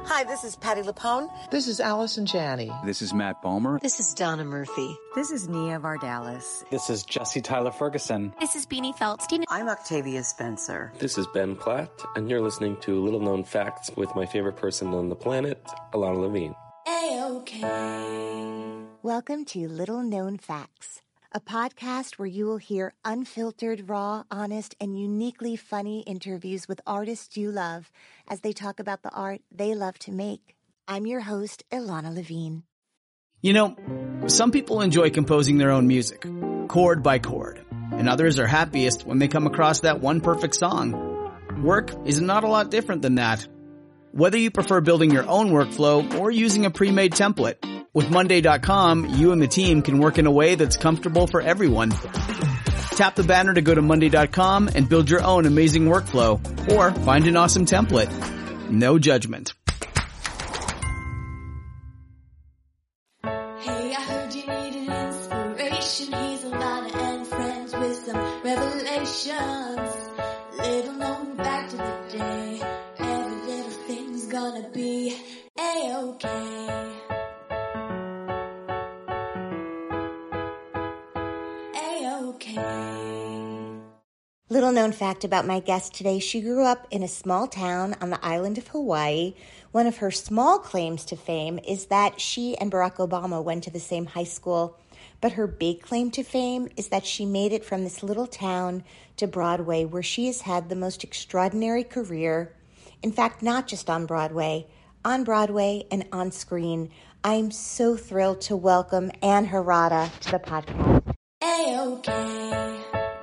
Hi, this is Patti LuPone. This is Allison Janney. This is Matt Balmer. This is Donna Murphy. This is Nia Vardalos. This is Jesse Tyler Ferguson. This is Beanie Feldstein. I'm Octavia Spencer. This is Ben Platt, and you're listening to Little Known Facts with my favorite person on the planet, Ilana Levine. A-OK. Welcome to Little Known Facts, a podcast where you will hear unfiltered, raw, honest, and uniquely funny interviews with artists you love as they talk about the art they love to make. I'm your host, Ilana Levine. You know, some people enjoy composing their own music, chord by chord, and others are happiest when they come across that one perfect song. Work is not a lot different than that. Whether you prefer building your own workflow or using a pre-made template, with Monday.com, you and the team can work in a way that's comfortable for everyone. Tap the banner to go to Monday.com and build your own amazing workflow, or find an awesome template. No judgment. Hey, I heard you need an inspiration. He's a writer and friends with some revelations. Little known fact of the day. Every little thing's gonna be A-OK. Little known fact about my guest today, she grew up in a small town on the island of Hawaii. One of her small claims to fame is that she and Barack Obama went to the same high school. But her big claim to fame is that she made it from this little town to Broadway, where she has had the most extraordinary career. In fact, not just on Broadway and on screen. I'm so thrilled to welcome Ann Harada to the podcast. A-OK.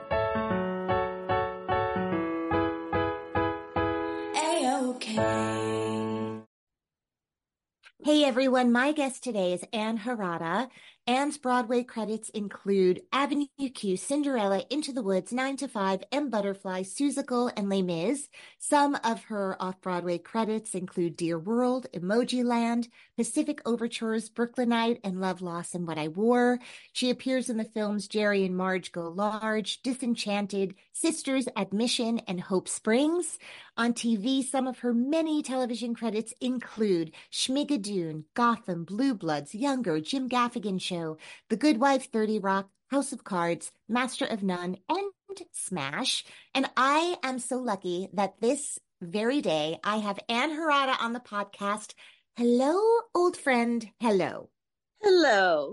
Hey everyone, my guest today is Ann Harada. Ann's Broadway credits include Avenue Q, Cinderella, Into the Woods, 9 to 5, M. Butterfly, Seussical, and Les Mis. Some of her off-Broadway credits include Dear World, Emoji Land, Pacific Overtures, Brooklynite, and Love, Loss, and What I Wore. She appears in the films Jerry and Marge Go Large, Disenchanted, Sisters, Admission, and Hope Springs. On TV, some of her many television credits include Schmigadoon, Gotham, Blue Bloods, Younger, Jim Gaffigan Show, The Good Wife, 30 Rock, House of Cards, Master of None, and Smash. And I am so lucky that this very day I have Ann Harada on the podcast. Hello, old friend. Hello. Hello.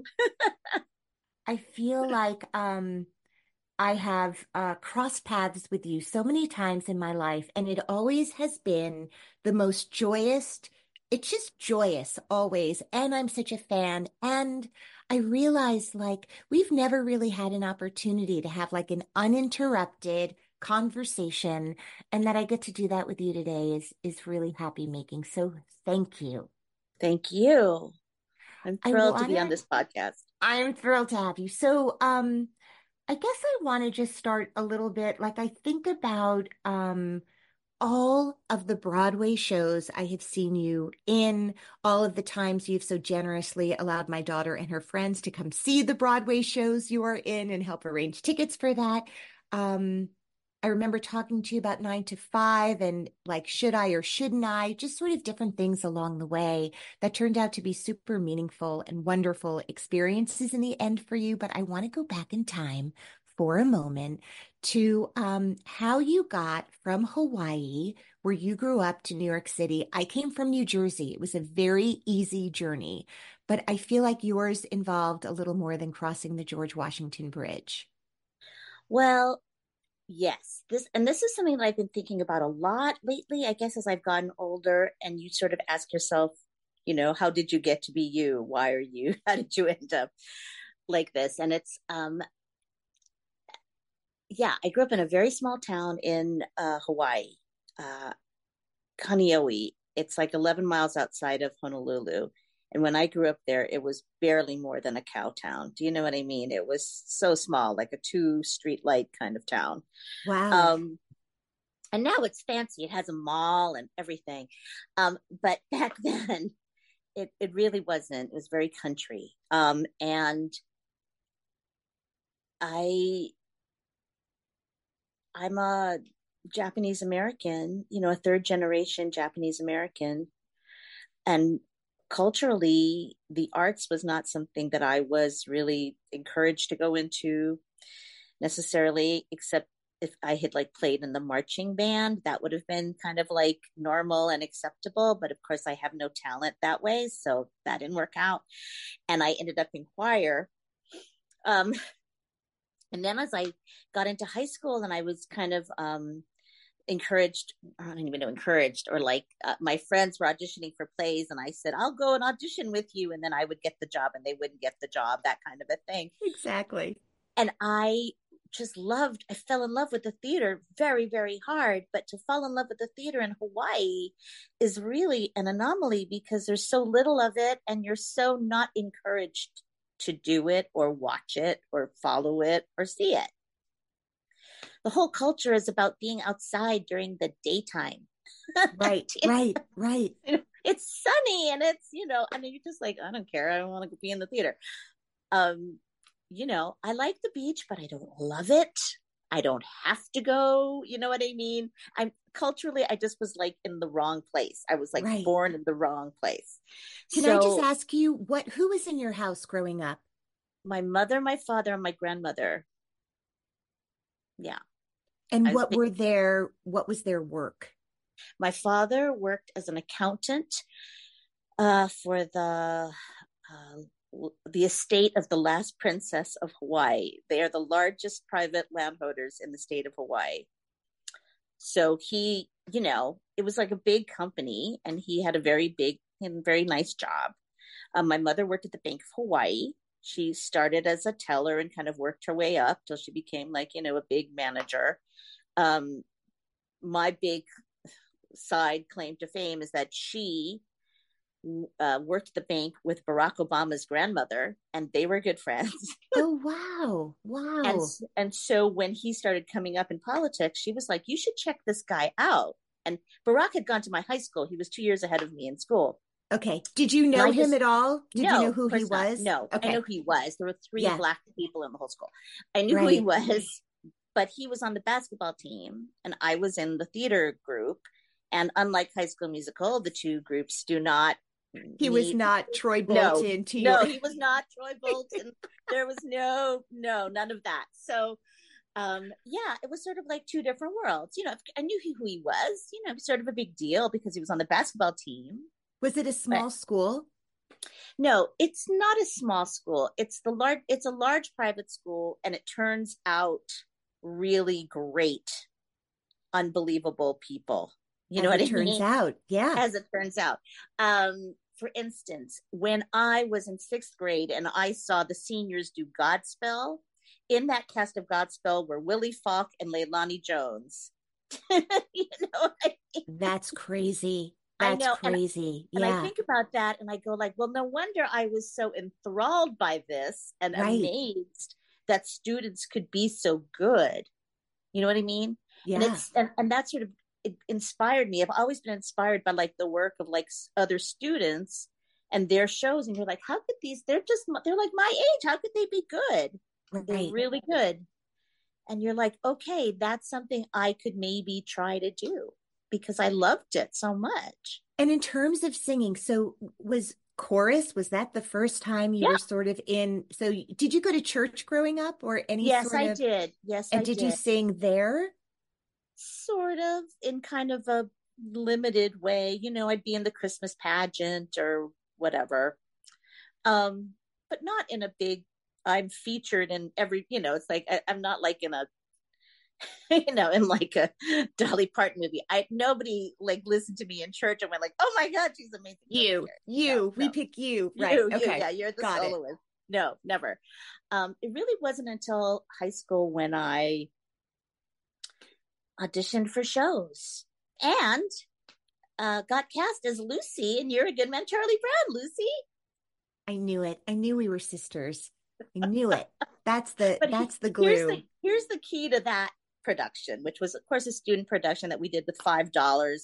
I feel like I have crossed paths with you so many times in my life, and it always has been the most joyous. It's just joyous always, and I'm such a fan. And I realized like we've never really had an opportunity to have like an uninterrupted conversation, and that I get to do that with you today is really happy making. So thank you. Thank you. I'm thrilled to be on this podcast. I'm thrilled to have you. So I guess I want to just start a little bit, like I think about all of the Broadway shows I have seen you in, all of the times you've so generously allowed my daughter and her friends to come see the Broadway shows you are in and help arrange tickets for that. I remember talking to you about 9 to 5 and like, should I or shouldn't I, just sort of different things along the way that turned out to be super meaningful and wonderful experiences in the end for you. But I want to go back in time for a moment to how you got from Hawaii, where you grew up, to New York City. I came from New Jersey. It was a very easy journey, but I feel like yours involved a little more than crossing the George Washington Bridge. Well, yes, this is something that I've been thinking about a lot lately, I guess, as I've gotten older, and you sort of ask yourself, you know, how did you get to be you? Why are you? How did you end up like this? And it's, yeah, I grew up in a very small town in Hawaii, Kaneohe. It's like 11 miles outside of Honolulu. And when I grew up there, it was barely more than a cow town. Do you know what I mean? It was so small, like a 2 street light kind of town. Wow. And now it's fancy. It has a mall and everything. But back then, it really wasn't. It was very country. And I'm a Japanese American, you know, a 3rd generation Japanese American. And culturally, the arts was not something that I was really encouraged to go into necessarily, except if I had like played in the marching band, that would have been kind of like normal and acceptable. But of course, I have no talent that way, so that didn't work out. And I ended up in choir. And then as I got into high school, and I was kind of encouraged, I don't even know, encouraged, or like my friends were auditioning for plays, and I said, I'll go and audition with you. And then I would get the job and they wouldn't get the job, that kind of a thing. Exactly. And I fell in love with the theater very, very hard. But to fall in love with the theater in Hawaii is really an anomaly because there's so little of it and you're so not encouraged to do it or watch it or follow it or see it. The whole culture is about being outside during the daytime. Right. It's sunny and it's, I mean, you're just like, I don't care. I don't want to be in the theater. I like the beach, but I don't love it. I don't have to go. You know what I mean? I just was like in the wrong place. I was like born in the wrong place. Can I just ask you who was in your house growing up? My mother, my father, and my grandmother. Yeah. And what was their work? My father worked as an accountant for the estate of the last princess of Hawaii. They are the largest private landholders in the state of Hawaii. So he, it was like a big company, and he had a very big and very nice job. My mother worked at the Bank of Hawaii. She started as a teller and kind of worked her way up till she became like, a big manager. My big side claim to fame is that she worked at the bank with Barack Obama's grandmother, and they were good friends. Oh, wow. And so when he started coming up in politics, she was like, you should check this guy out. And Barack had gone to my high school. He was 2 years ahead of me in school. Okay. Did you know him at all? Did you know who he was? Not. No, okay. I know who he was. There were 3 Black people in the whole school. I knew who he was, but he was on the basketball team, and I was in the theater group. And unlike High School Musical, the two groups do not. He was not Troy Bolton. No, he was not Troy Bolton. There was none of that. So, it was sort of like two different worlds. I knew who he was. Sort of a big deal because he was on the basketball team. Was it a small school? No, it's not a small school. It's a large private school, and it turns out really great, unbelievable people. You know what I mean? Turns out, yeah. As it turns out. For instance, when I was in 6th grade and I saw the seniors do Godspell, in that cast of Godspell were Willie Falk and Leilani Jones. You know what I mean? That's crazy. That's crazy. And I think about that and I go like, well, no wonder I was so enthralled by this and amazed that students could be so good. You know what I mean? Yeah. And that sort of, it inspired me. I've always been inspired by like the work of like other students and their shows. And you're like, how could they're like my age. How could they be good? Right. They're really good. And you're like, okay, that's something I could maybe try to do because I loved it so much. And in terms of singing, so was that the first time you were sort of in? So did you go to church growing up or any Yes, sort of? I did. Yes, and I did. Did you sing there? Sort of in kind of a limited way. I'd be in the Christmas pageant or whatever. But not in a big, I'm featured in every, it's like, I'm not like in a, in like a Dolly Parton movie. Nobody like listened to me in church and went like, oh my God, she's amazing. We pick you. Right. Okay. Yeah, you're the Got soloist. It. No, never. It really wasn't until high school when I auditioned for shows and got cast as Lucy in You're a Good Man, Charlie Brown. Lucy. I knew it. I knew we were sisters. I knew it. That's the glue. Here's the key to that production, which was of course a student production that we did with $5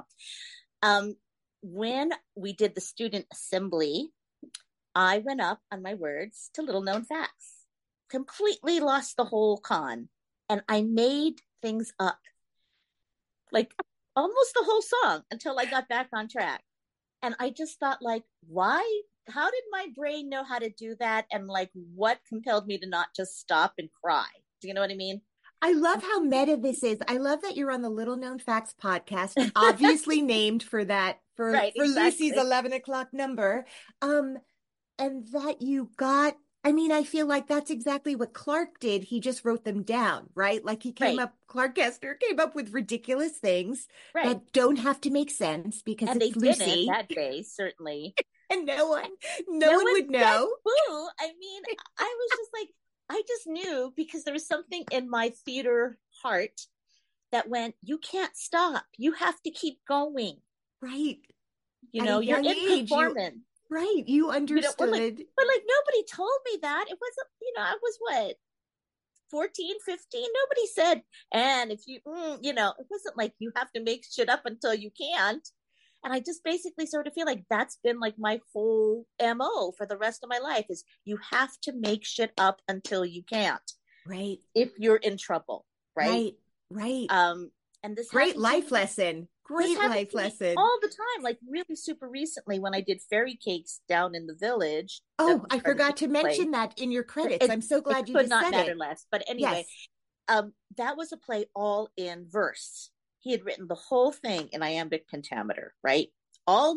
and when we did the student assembly, I went up on my words to Little Known Facts, completely lost the whole con, and I made things up like almost the whole song until I got back on track. And I just thought, like, why? How did my brain know how to do that? And like, what compelled me to not just stop and cry? Do you know what I mean? I love how meta this is. I love that you're on the Little Known Facts podcast, obviously named for that, for exactly. Lucy's 11 o'clock number. And that you got, I mean, I feel like that's exactly what Clark did. He just wrote them down, right? Like he came up, Clark Kester came up with ridiculous things that don't have to make sense because and it's they Lucy. didn't that day, certainly. And no one would know. Boo. I mean, I was just like, I just knew because there was something in my theater heart that went, you can't stop. You have to keep going. Right. You know, you're in performance. Right. You understood. But like nobody told me that. It wasn't, I was what, 14, 15? Nobody said, and if you, it wasn't like you have to make shit up until you can't. And I just basically sort of feel like that's been like my whole MO for the rest of my life is you have to make shit up until you can't. Right. If you're in trouble. Right. Right. And this great life lesson. Great life lesson. All the time, like really super recently when I did fairy cakes down in the village. Oh, I forgot to mention that in your credits. I'm so glad you just said it. Could not matter less. But anyway, that was a play all in verse. He had written the whole thing in iambic pentameter, right? All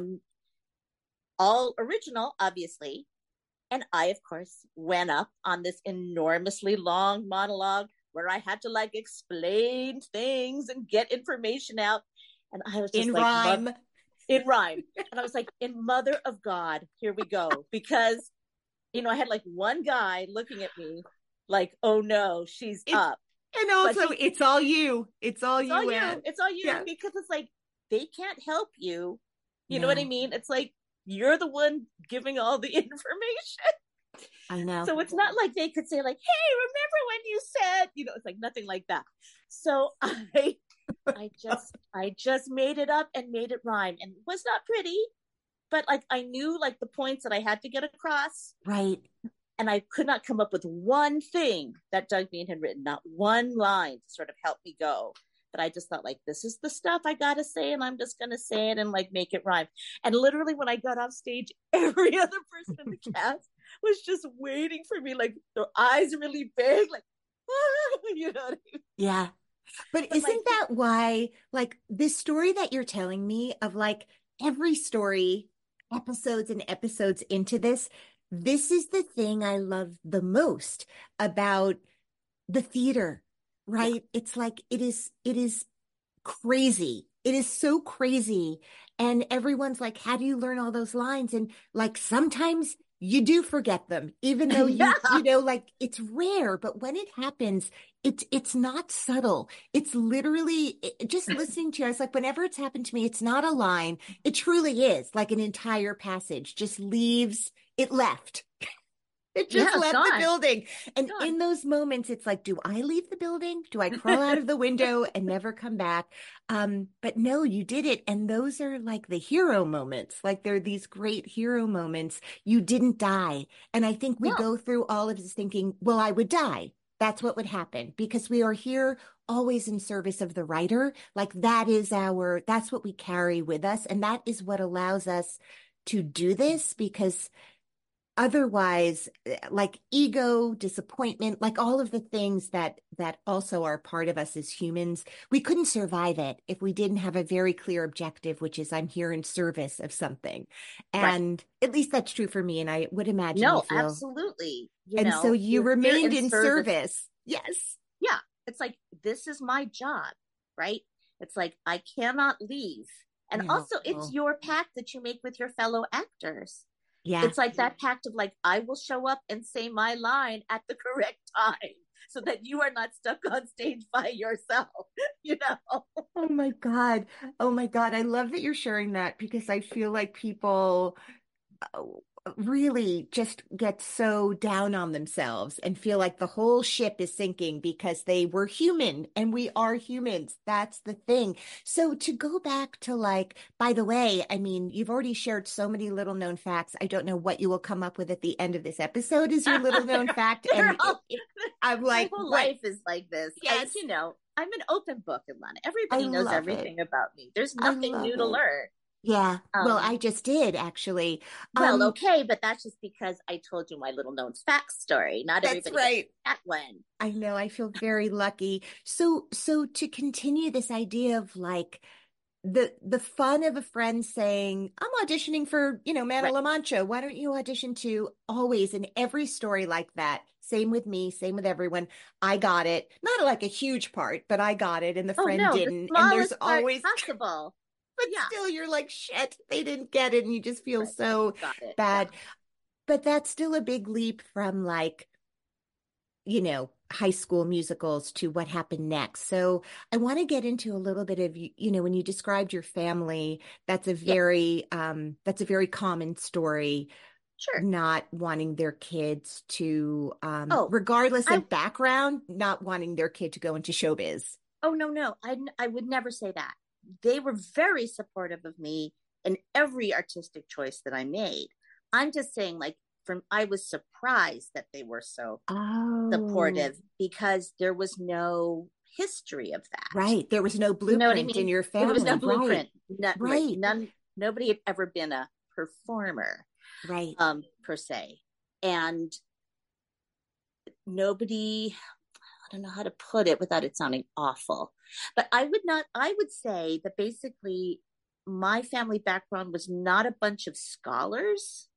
original, obviously. And I, of course, went up on this enormously long monologue where I had to like explain things and get information out. And I was just in rhyme. And I was like, in mother of God, here we go. Because, I had like one guy looking at me like, oh no, she's up. And also, it's all you. It's all you. It's all you because it's like, they can't help you. You know what I mean? It's like, you're the one giving all the information. I know. So it's not like they could say like, hey, remember when you said, it's like nothing like that. So I just made it up and made it rhyme, and it was not pretty, but like I knew like the points that I had to get across. Right. And I could not come up with one thing that Doug Bean had written, not one line to sort of help me go. But I just thought like, this is the stuff I got to say, and I'm just going to say it and like make it rhyme. And literally when I got off stage, every other person in the cast was just waiting for me, like their eyes really big, like, you know what I mean? Yeah. But isn't that why, like this story that you're telling me of like every story, episodes and episodes into this is the thing I love the most about the theater, right? Yeah. It's like, it is crazy. It is so crazy. And everyone's like, how do you learn all those lines? And like, sometimes you do forget them, even though like it's rare, but when it happens, it's not subtle. It's literally just listening to you. I was like, whenever it's happened to me, it's not a line. It truly is like an entire passage just leaves. It left. It just left the building. And in those moments, it's like, do I leave the building? Do I crawl out of the window and never come back? But no, you did it. And those are like the hero moments. Like they're these great hero moments. You didn't die. And I think we go through all of this thinking, well, I would die. That's what would happen because we are here always in service of the writer. Like that's what we carry with us. And that is what allows us to do this because otherwise, like ego, disappointment, like all of the things that also are part of us as humans, we couldn't survive it if we didn't have a very clear objective, which is I'm here in service of something. And at least that's true for me. And I would imagine. No, absolutely. So you remained in service. Yes. Yeah. It's like, this is my job, right? It's like, I cannot leave. And also it's your pact that you make with your fellow actors. Yeah. It's like that pact of like, I will show up and say my line at the correct time so that you are not stuck on stage by yourself, Oh my God. I love that you're sharing that because I feel like people really just get so down on themselves and feel like the whole ship is sinking because they were human and we are humans. That's the thing. So to go back to like, by the way, I mean, you've already shared so many little known facts. I don't know what you will come up with at the end of this episode is your little known fact. And I'm like, my whole life is like this. Yes. I'm an open book, Ilana. Everybody knows everything about me. There's nothing new to learn. Yeah. Well, Um, I just did actually. well, Um, okay, but that's just because I told you my little known facts story. Not that's everybody gets right. that one. I know. I feel very lucky. So to continue this idea of like the fun of a friend saying, I'm auditioning for, Man of Right. La Mancha. Why don't you audition too? Always in every story like that. Same with me, same with everyone. I got it. Not like a huge part, but I got it and the Oh friend no, the didn't. And there's smallest part always, possible. but Yeah, still you're like, shit, they didn't get it. And you just feel right. so Got it. Yeah. bad. But that's still a big leap from like, high school musicals to what happened next. So I want to get into a little bit of, when you described your family, Yeah. that's a very common story, Sure. not wanting their kids to, Oh, regardless I of background, not wanting their kid to go into showbiz. oh no. I would never say that. They were very supportive of me in every artistic choice that I made. I'm just saying, like, from I was surprised that they were so Oh, supportive because there was no history of that. right. There was no You know what I blueprint in mean? your There was no family. Right. blueprint. Not right. Right. Nobody had ever been a performer, Right. per se. And nobody, I don't know how to put it without it sounding awful, but I would say that basically my family background was not a bunch of scholars,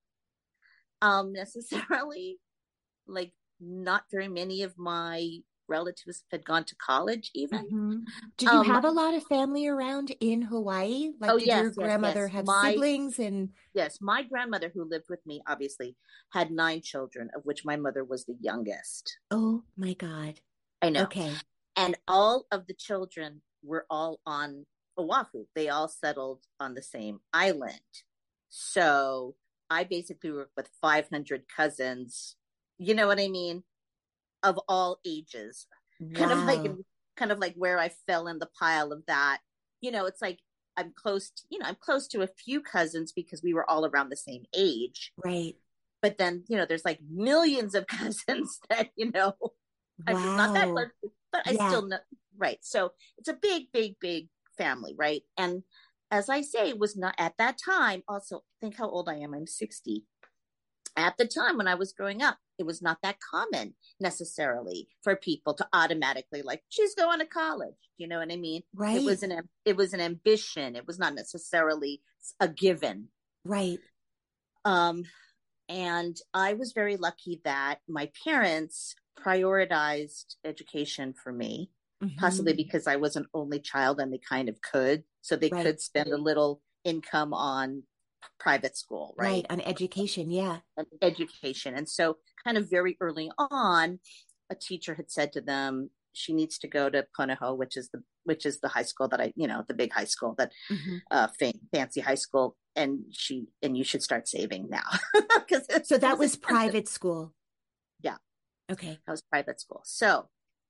necessarily. Like, not very many of my relatives had gone to college, even. Hmm. Did you Um, have a lot of family around in Hawaii? Like, oh, did your yes. grandmother have siblings? And Yes, my grandmother who lived with me obviously had 9 children, of which my mother was the youngest. oh my God. I know. Okay. And all of the children were all on Oahu. They all settled on the same island. So I basically worked with 500 cousins, you know what I mean? Of all ages. Kind of like Wow. kind of like where I fell in the pile of that. It's like I'm close to a few cousins because we were all around the same age. Right. But then, there's like millions of cousins that, I'm just not that close Wow. to, but I Yeah. still know. Right. So it's a big, big, big family. Right. And as I say, it was not at that time. Also, think how old I am. I'm 60. At the time when I was growing up, it was not that common necessarily for people to automatically like, she's going to college. You know what I mean? Right. It was an ambition. It was not necessarily a given. Right. Um, and I was very lucky that my parents prioritized education for me, possibly Hmm. because I was an only child and they kind of could. So they Right. could spend a little income on private school, Right. right? On education. Yeah. And education. And so, kind of very early on, a teacher had said to them, she needs to go to Punahou, which is the high school that the big high school that Hmm. fancy high school, and you should start saving now because So that was expensive. private school. Yeah, Okay. that was private school. So,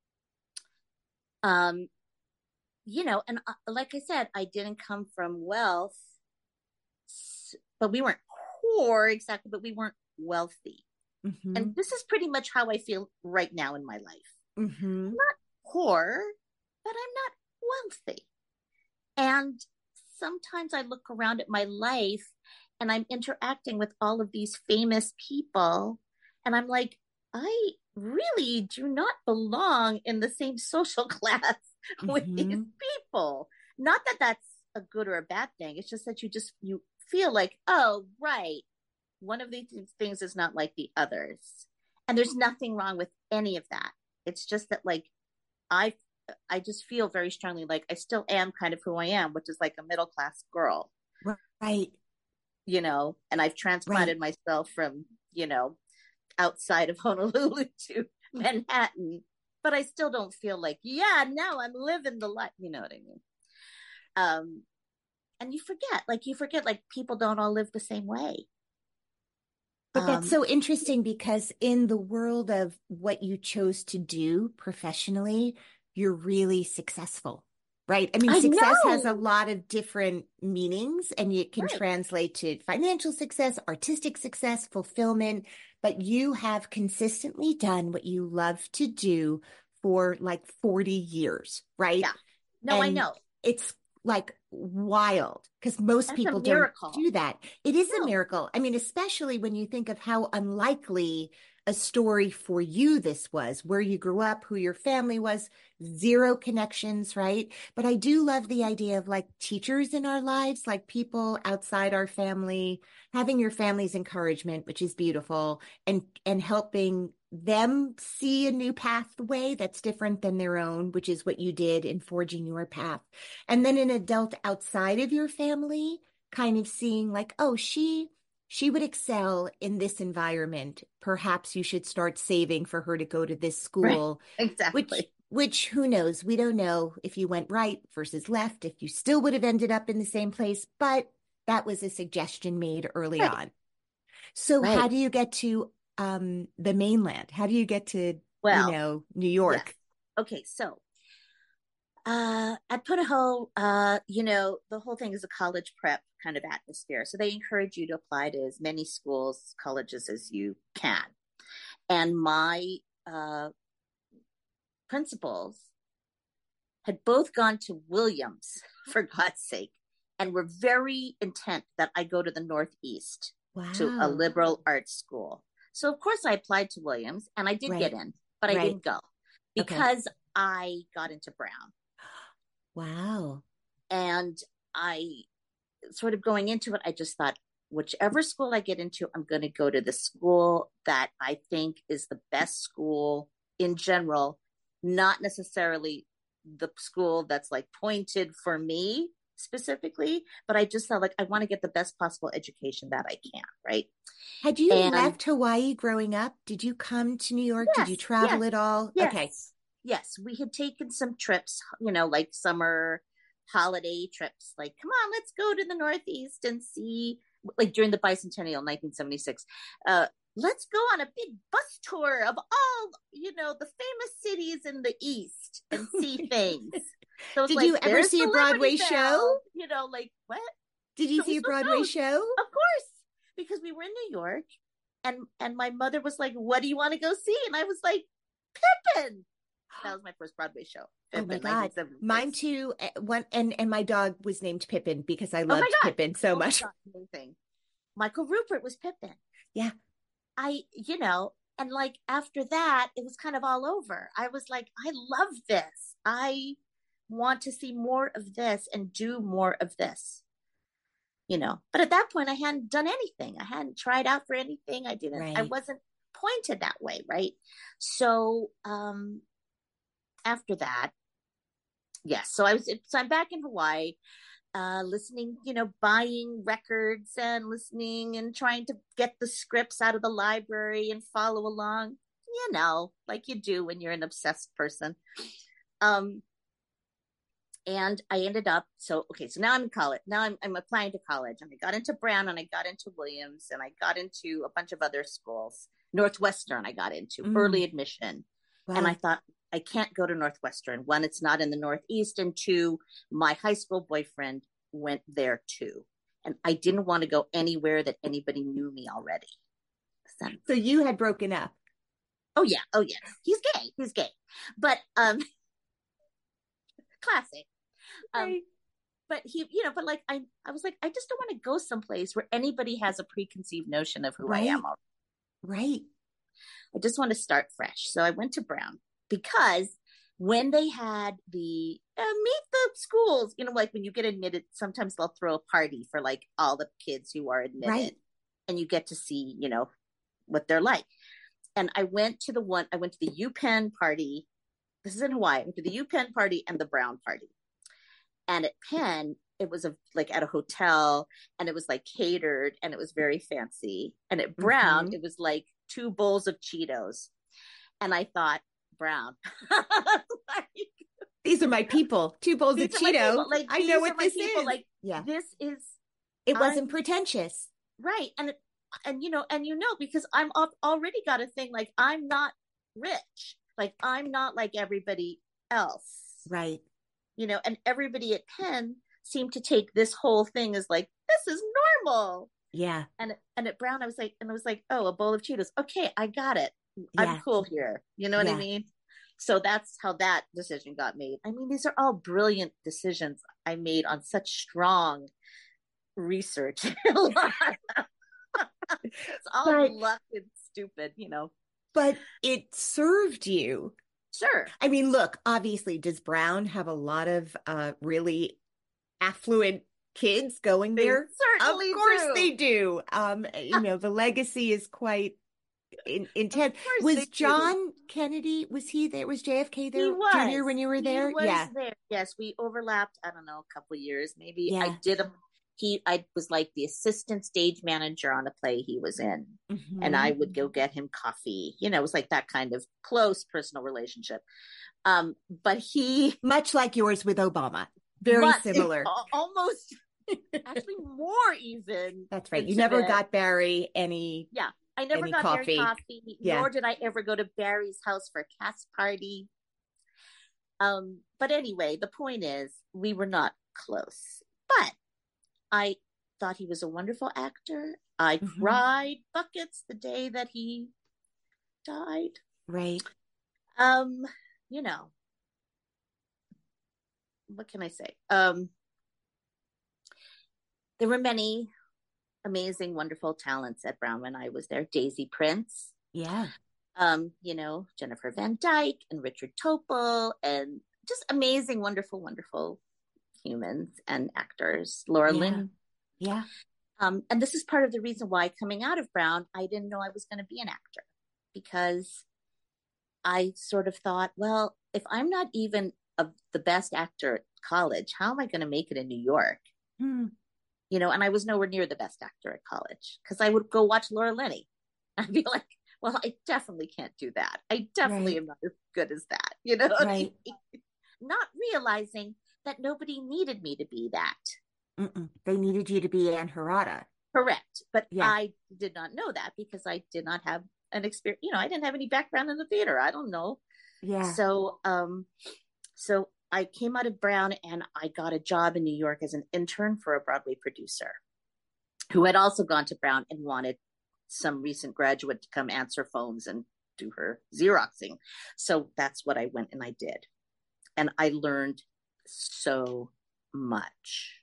um, and like I said, I didn't come from wealth, but we weren't poor exactly, but we weren't wealthy. Hmm. And this is pretty much how I feel right now in my life. Hmm. Not poor, but I'm not wealthy. And sometimes I look around at my life and I'm interacting with all of these famous people, and I'm like, I really do not belong in the same social class with these Hmm. people. Not that that's a good or a bad thing. It's just that you feel like, oh, right, one of these things is not like the others. And there's nothing wrong with any of that. It's just that, like, I I just feel very strongly like I still am kind of who I am, which is like a middle class girl, Right. and I've Right. transplanted myself from, outside of Honolulu to Manhattan, but I still don't feel like, yeah, now I'm living the life, you know what I mean? Um, and you forget like people don't all live the same way. But that's Um, so interesting because in the world of what you chose to do professionally, you're really successful, right? I mean, I success has a know, lot of different meanings and it can right? translate to financial success, artistic success, fulfillment, but you have consistently done what you love to do for like 40 years, right? Yeah. No, I And know. it's like wild because most That's people a don't miracle. do that. It is a No. miracle. I mean, especially when you think of how unlikely a story for you this was, where you grew up, who your family was, zero connections, right? But I do love the idea of like teachers in our lives, like people outside our family, having your family's encouragement, which is beautiful, and helping them see a new pathway that's different than their own, which is what you did in forging your path. And then an adult outside of your family kind of seeing like, oh, she would excel in this environment. Perhaps you should start saving for her to go to this school. Right. Exactly. Which who knows? We don't know if you went right versus left, if you still would have ended up in the same place, but that was a suggestion made early Right. on. So Right. how do you get to the mainland? How do you get to, Well, New York? yes. Okay, so at Punahou, the whole thing is a college prep kind of atmosphere. So they encourage you to apply to as many schools, colleges as you can. And my principals had both gone to Williams, for God's sake, and were very intent that I go to the Northeast to a Wow. liberal arts school. So of course I applied to Williams and I did Right. get in, but I Right. didn't go because I got into Brown. Wow. And I sort of going into it, I just thought, whichever school I get into, I'm going to go to the school that I think is the best school in general, not necessarily the school that's like pointed for me specifically, but I just felt like I want to get the best possible education that I can, right? Had you And left Hawaii growing up? Did you come to New York? Did you yes, travel yes, at all? yes, Okay. yes. We had taken some trips, like summer holiday trips, like, come on, let's go to the Northeast and see, like during the bicentennial 1976. Let's go on a big bus tour of all, the famous cities in the East and see things. So it's Did like, you ever there's see a Broadway Celebrity show? Belle, like what? Did you So we see a still Broadway go, show? of course, because we were in New York, and my mother was like, "What do you want to go see?" And I was like, "Pippin." That was my first Broadway show. Oh my Pippin, God. 1976. Mine too. One and my dog was named Pippin because I Oh my loved God. Pippin so Oh my much. God, amazing. Michael Rupert was Pippin. Yeah. And like after that, it was kind of all over. I was like, I love this. I want to see more of this and do more of this. But at that point I hadn't done anything. I hadn't tried out for anything. I Right. wasn't pointed that way, right? So after that, yes. So I'm back in Hawaii, listening, buying records and listening and trying to get the scripts out of the library and follow along, like you do when you're an obsessed person. And I ended up, so now I'm in college. Now I'm applying to college, and I got into Brown, and I got into Williams, and I got into a bunch of other schools. Northwestern I got into, early admission. Wow. And I thought, I can't go to Northwestern. One, it's not in the Northeast, and two, my high school boyfriend went there too. And I didn't want to go anywhere that anybody knew me already. So you had broken up. Oh yeah. He's gay. But classic. Right. But he, but like I was like, I just don't want to go someplace where anybody has a preconceived notion of who I am already. Right. I just want to start fresh. So I went to Brown because when they had the meet the schools, like when you get admitted, sometimes they'll throw a party for like all the kids who are admitted, Right. and you get to see, what they're like. And I went to the UPenn party. This is in Hawaii. I went to the UPenn party and the Brown party. And at Penn, it was like at a hotel, and it was like catered, and it was very fancy. And at Brown, it was like 2 bowls of Cheetos. And I thought, Brown, like, these are my people. 2 bowls of Cheetos. Like, I know what this is. Like, yeah. This is. It wasn't pretentious. Right. And because I'm already got a thing, like, I'm not rich. Like, I'm not like everybody else. Right. And everybody at Penn seemed to take this whole thing as like, this is normal. Yeah. And at Brown, I was like, oh, a bowl of Cheetos. Okay, I got it. I'm cool here. You know what I mean? So that's how that decision got made. I mean, these are all brilliant decisions I made on such strong research. It's all luck and stupid, But it served you. Sure. I mean, look, obviously, does Brown have a lot of really affluent kids going there? Certainly of course do. They do. The legacy is quite intense. Was John Kennedy, was he there? Was JFK there, Jr., when you were there? He was there. Yes, we overlapped, I don't know, a couple of years. Maybe I did I was like the assistant stage manager on a play he was in, and I would go get him coffee. It was like that kind of close personal relationship. But he, much like yours with Obama, very similar, almost actually more even. That's right. You never got Barry any. Yeah, I never got coffee. Barry coffee. Nor did I ever go to Barry's house for a cast party. But anyway, the point is, we were not close, but I thought he was a wonderful actor. I cried buckets the day that he died. Right. What can I say? There were many amazing, wonderful talents at Brown when I was there. Daisy Prince. Yeah. Jennifer Van Dyke and Richard Topol, and just amazing, wonderful, wonderful humans and actors. Laura Lynn. Yeah. And this is part of the reason why, coming out of Brown, I didn't know I was going to be an actor, because I sort of thought, well, if I'm not even the best actor at college, how am I going to make it in New York? And I was nowhere near the best actor at college, because I would go watch Laura Linney. I'd be like, well, I definitely can't do that. I definitely am not as good as that, Right. Not realizing that nobody needed me to be that. They needed you to be Anne Harada. Correct. But I did not know that, because I did not have an experience. I didn't have any background in the theater. I don't know. Yeah. So I came out of Brown and I got a job in New York as an intern for a Broadway producer who had also gone to Brown and wanted some recent graduate to come answer phones and do her Xeroxing. So that's what I went and I did. And I learned so much.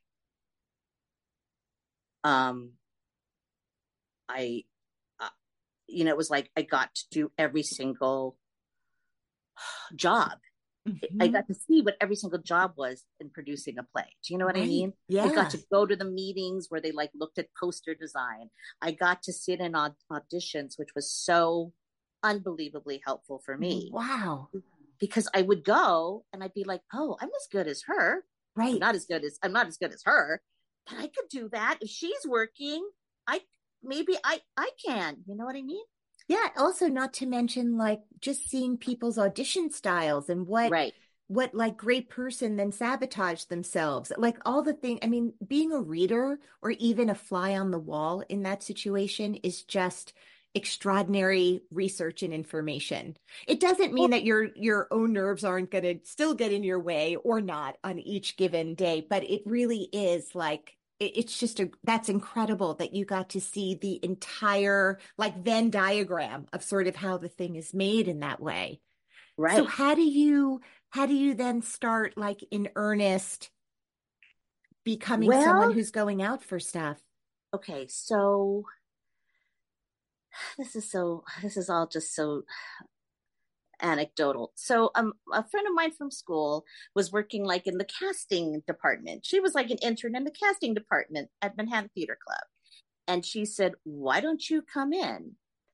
It was like I got to do every single job. I got to see what every single job was in producing a play. Do you know what I mean? Yeah. I got to go to the meetings where they looked at poster design. I got to sit in auditions, which was so unbelievably helpful for me. Wow. Because I would go and I'd be like, oh, I'm as good as her. Right. I'm not as good as her, but I could do that. If she's working, I can, you know what I mean? Yeah. Also, not to mention just seeing people's audition styles and what great person then sabotage themselves. All the thing. I mean, being a reader or even a fly on the wall in that situation is just extraordinary research and information. It doesn't mean that your own nerves aren't going to still get in your way or not on each given day, but it really is it's just that's incredible that you got to see the entire Venn diagram of sort of how the thing is made in that way. Right. So how do you then start in earnest becoming someone who's going out for stuff? Okay. So this is all just so anecdotal. So a friend of mine from school was working in the casting department. She was an intern in the casting department at Manhattan Theater Club. And she said, why don't you come in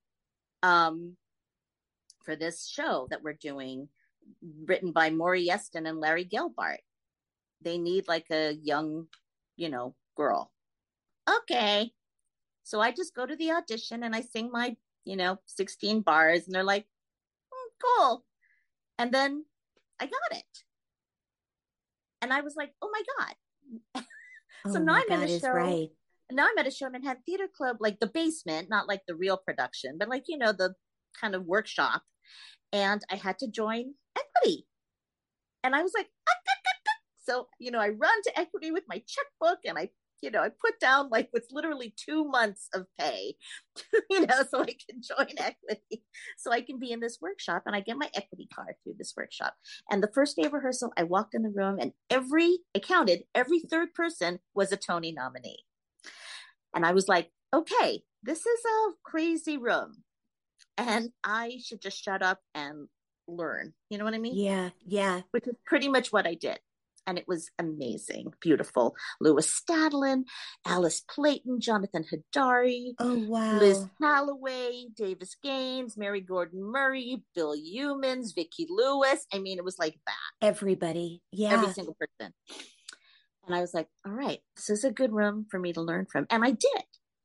for this show that we're doing, written by Maury Yeston and Larry Gelbart. They need a young, girl. Okay. So I just go to the audition and I sing my, 16 bars, and they're like, cool. And then I got it. And I was like, oh my God. So now I'm at a show. Right. Now I'm at a show in Manhattan Theater Club, the basement, not the real production, but the kind of workshop. And I had to join Equity. And I was like, so, I run to Equity with my checkbook and I I put down like with literally 2 months of pay, so I can join equity, so I can be in this workshop, and I get my equity card through this workshop. And the first day of rehearsal, I walked in the room, and every third person was a Tony nominee. And I was like, okay, this is a crazy room, and I should just shut up and learn. You know what I mean? Yeah, yeah. Which is pretty much what I did. And it was amazing, beautiful. Louis Stadlin, Alice Playton, Jonathan Hadari, Oh, wow. Liz Calloway, Davis Gaines, Mary Gordon Murray, Bill Humans, Vicki Lewis. I mean, it was like that. Everybody. Yeah. Every single person. And I was like, all right, this is a good room for me to learn from. And I did,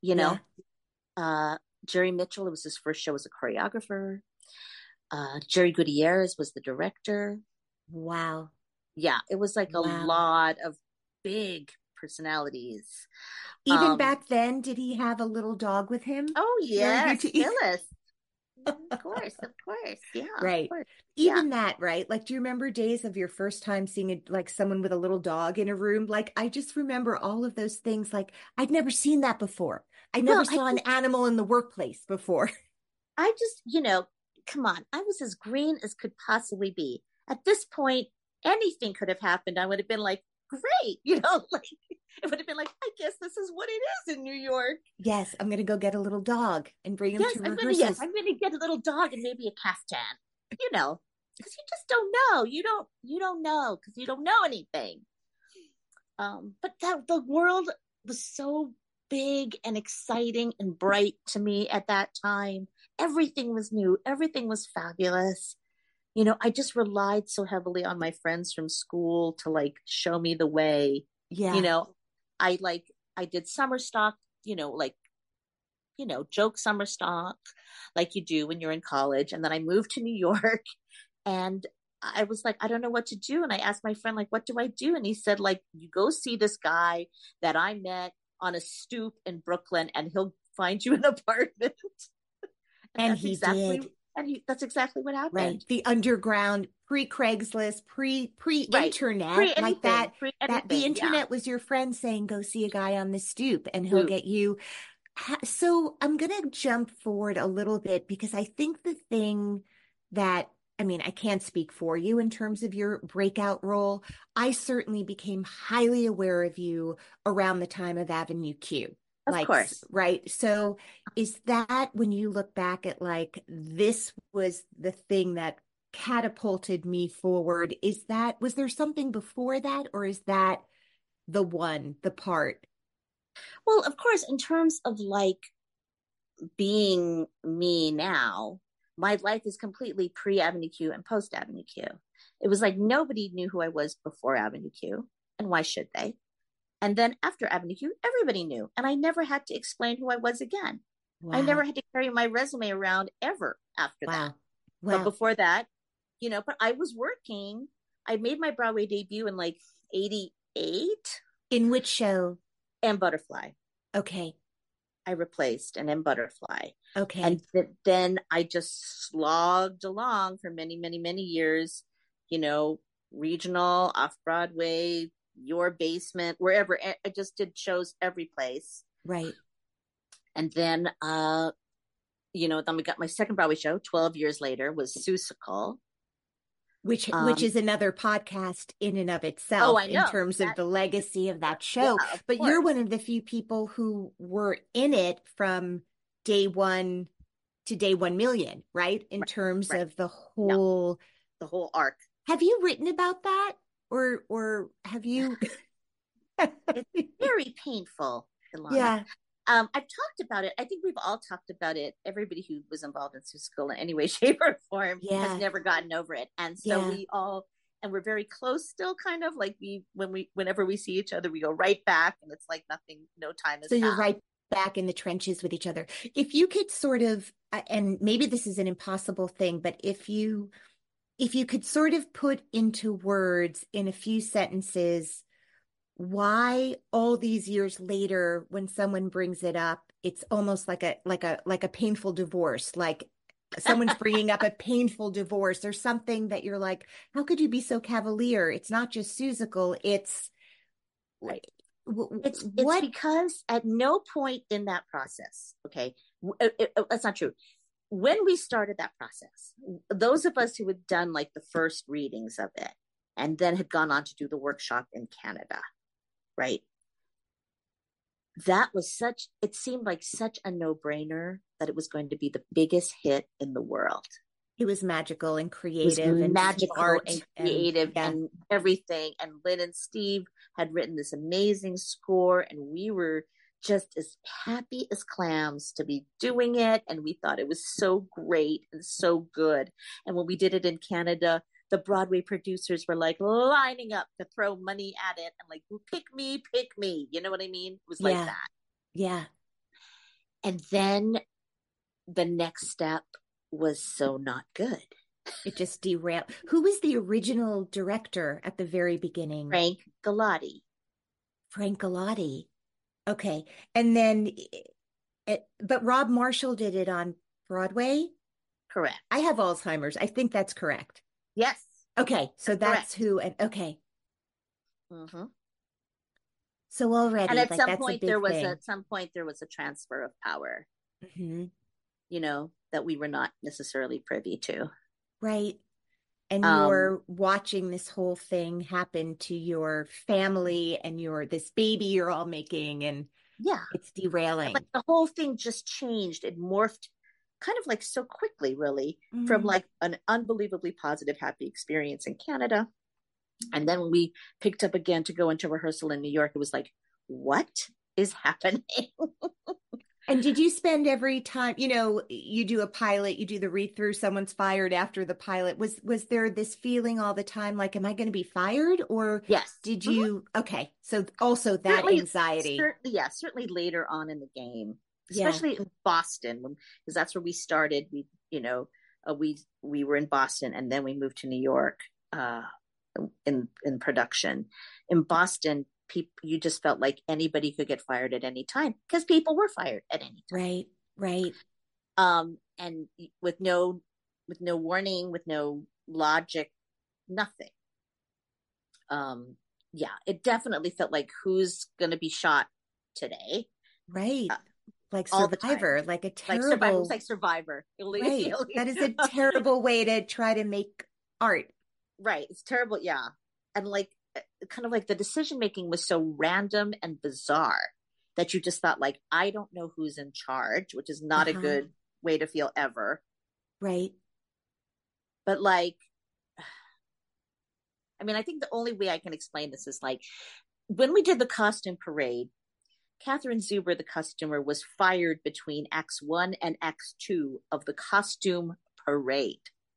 Jerry Mitchell, it was his first show as a choreographer. Jerry Gutierrez was the director. Wow. Yeah, it was like a lot of big personalities. Even back then, did he have a little dog with him? Oh, yes, Phyllis. Of course. Yeah. Right. Course. Even that, right? Like, do you remember days of your first time seeing someone with a little dog in a room? Like, I just remember all of those things. Like, I'd never seen that before. I never saw an animal in the workplace before. I just, come on. I was as green as could possibly be. At this point, anything could have happened. I would have been like, great. It would have been like, I guess this is what it is in New York. Yes, I'm going to go get a little dog and bring him to rehearsals. I'm going to get a little dog and maybe a caftan, because you just don't know. You don't know because you don't know anything. But the world was so big and exciting and bright to me at that time. Everything was new. Everything was fabulous. I just relied so heavily on my friends from school to show me the way. Yeah. I did summer stock, joke summer stock like you do when you're in college. And then I moved to New York and I was like, I don't know what to do. And I asked my friend, what do I do? And he said, you go see this guy that I met on a stoop in Brooklyn and he'll find you an apartment. And he did. And that's exactly what happened. Right. The underground, pre-Craigslist, pre-internet, like that. The internet was your friend saying, go see a guy on the stoop and he'll get you. So I'm going to jump forward a little bit because I think the thing that, I can't speak for you in terms of your breakout role. I certainly became highly aware of you around the time of Avenue Q. Of course. Right. So is that when you look back at this was the thing that catapulted me forward? Was there something before that, or is that the part? Well, of course, in terms of being me now, my life is completely pre-Avenue Q and post-Avenue Q. It was nobody knew who I was before Avenue Q, and why should they? And then after Avenue Q, everybody knew. And I never had to explain who I was again. Wow. I never had to carry my resume around ever after that. Wow. But before that, but I was working. I made my Broadway debut in 88. In which show? M Butterfly. Okay. I replaced an M Butterfly. Okay. And then I just slogged along for many, many, many years, regional, off-Broadway, Your Basement, wherever. I just did shows every place. Right. And then, then we got my second Broadway show 12 years later was Seussical. Which is another podcast in and of itself in terms of the legacy of that show. Yeah, but course. You're one of the few people who were in it from day one to day 1 million, right? In terms of the whole arc. Have you written about that? Or have you? It's very painful, Ilana. Yeah. I've talked about it. I think we've all talked about it. Everybody who was involved in Seussical in any way, shape, or form has never gotten over it. And so we're very close still, kind of whenever we see each other, we go right back, and it's nothing, no time has passed. So you're right back in the trenches with each other. If you could sort of, and maybe this is an impossible thing, but if you could sort of put into words in a few sentences why all these years later, when someone brings it up, it's almost like a painful divorce, like someone's bringing up a painful divorce or something that you're like, how could you be so cavalier? It's not just Seussical. It's It's what? because at no point in that process, okay, that's not true. When we started that process, those of us who had done like the first readings of it and then had gone on to do the workshop in Canada, right? It seemed like such a no-brainer that it was going to be the biggest hit in the world. It was magical and creative and magical smart and creative and everything. And Lynn and Steve had written this amazing score, and we were just as happy as clams to be doing it. And we thought it was so great and so good. And when we did it in Canada, the Broadway producers were like lining up to throw money at it and like, pick me, pick me. You know what I mean? It was like that. Yeah. And then the next step was so not good. It just derailed. Who was the original director at the very beginning? Frank Galati. Frank Galati. Okay. And then, but Rob Marshall did it on Broadway? Correct. I have Alzheimer's. I think that's correct. Yes. Okay. So that's correct. who, and okay. Mm-hmm. So already, and at like, some point there was a transfer of power. Mm-hmm. You know, that we were not necessarily privy to. Right. And you're watching this whole thing happen to your family and this baby you're all making, and it's derailing. Like the whole thing just changed. It morphed kind of like so quickly, really, from like an unbelievably positive, happy experience in Canada. And then when we picked up again to go into rehearsal in New York, it was like, what is happening? And did you spend every time, you do a pilot, you do the read through, someone's fired after the pilot. Was there this feeling all the time, like, am I going to be fired? Or yes. Did you, okay. So also that anxiety. Certainly later on in the game, especially in Boston, because that's where we started. We were in Boston and then we moved to New York in production. In Boston, you just felt like anybody could get fired at any time because people were fired at any time. Right. And with no warning, with no logic, nothing. It definitely felt like who's going to be shot today. Right. Like Survivor, like a terrible, like Survivor. Right. That is a terrible way to try to make art. Right. It's terrible. Yeah. And like, kind of like the decision making was so random and bizarre that you just thought like, I don't know who's in charge, which is not a good way to feel ever. Right. But like, I mean, I think the only way I can explain this is like when we did the costume parade, Catherine Zuber, the costumer, was fired between Acts 1 and Acts 2 of the costume parade.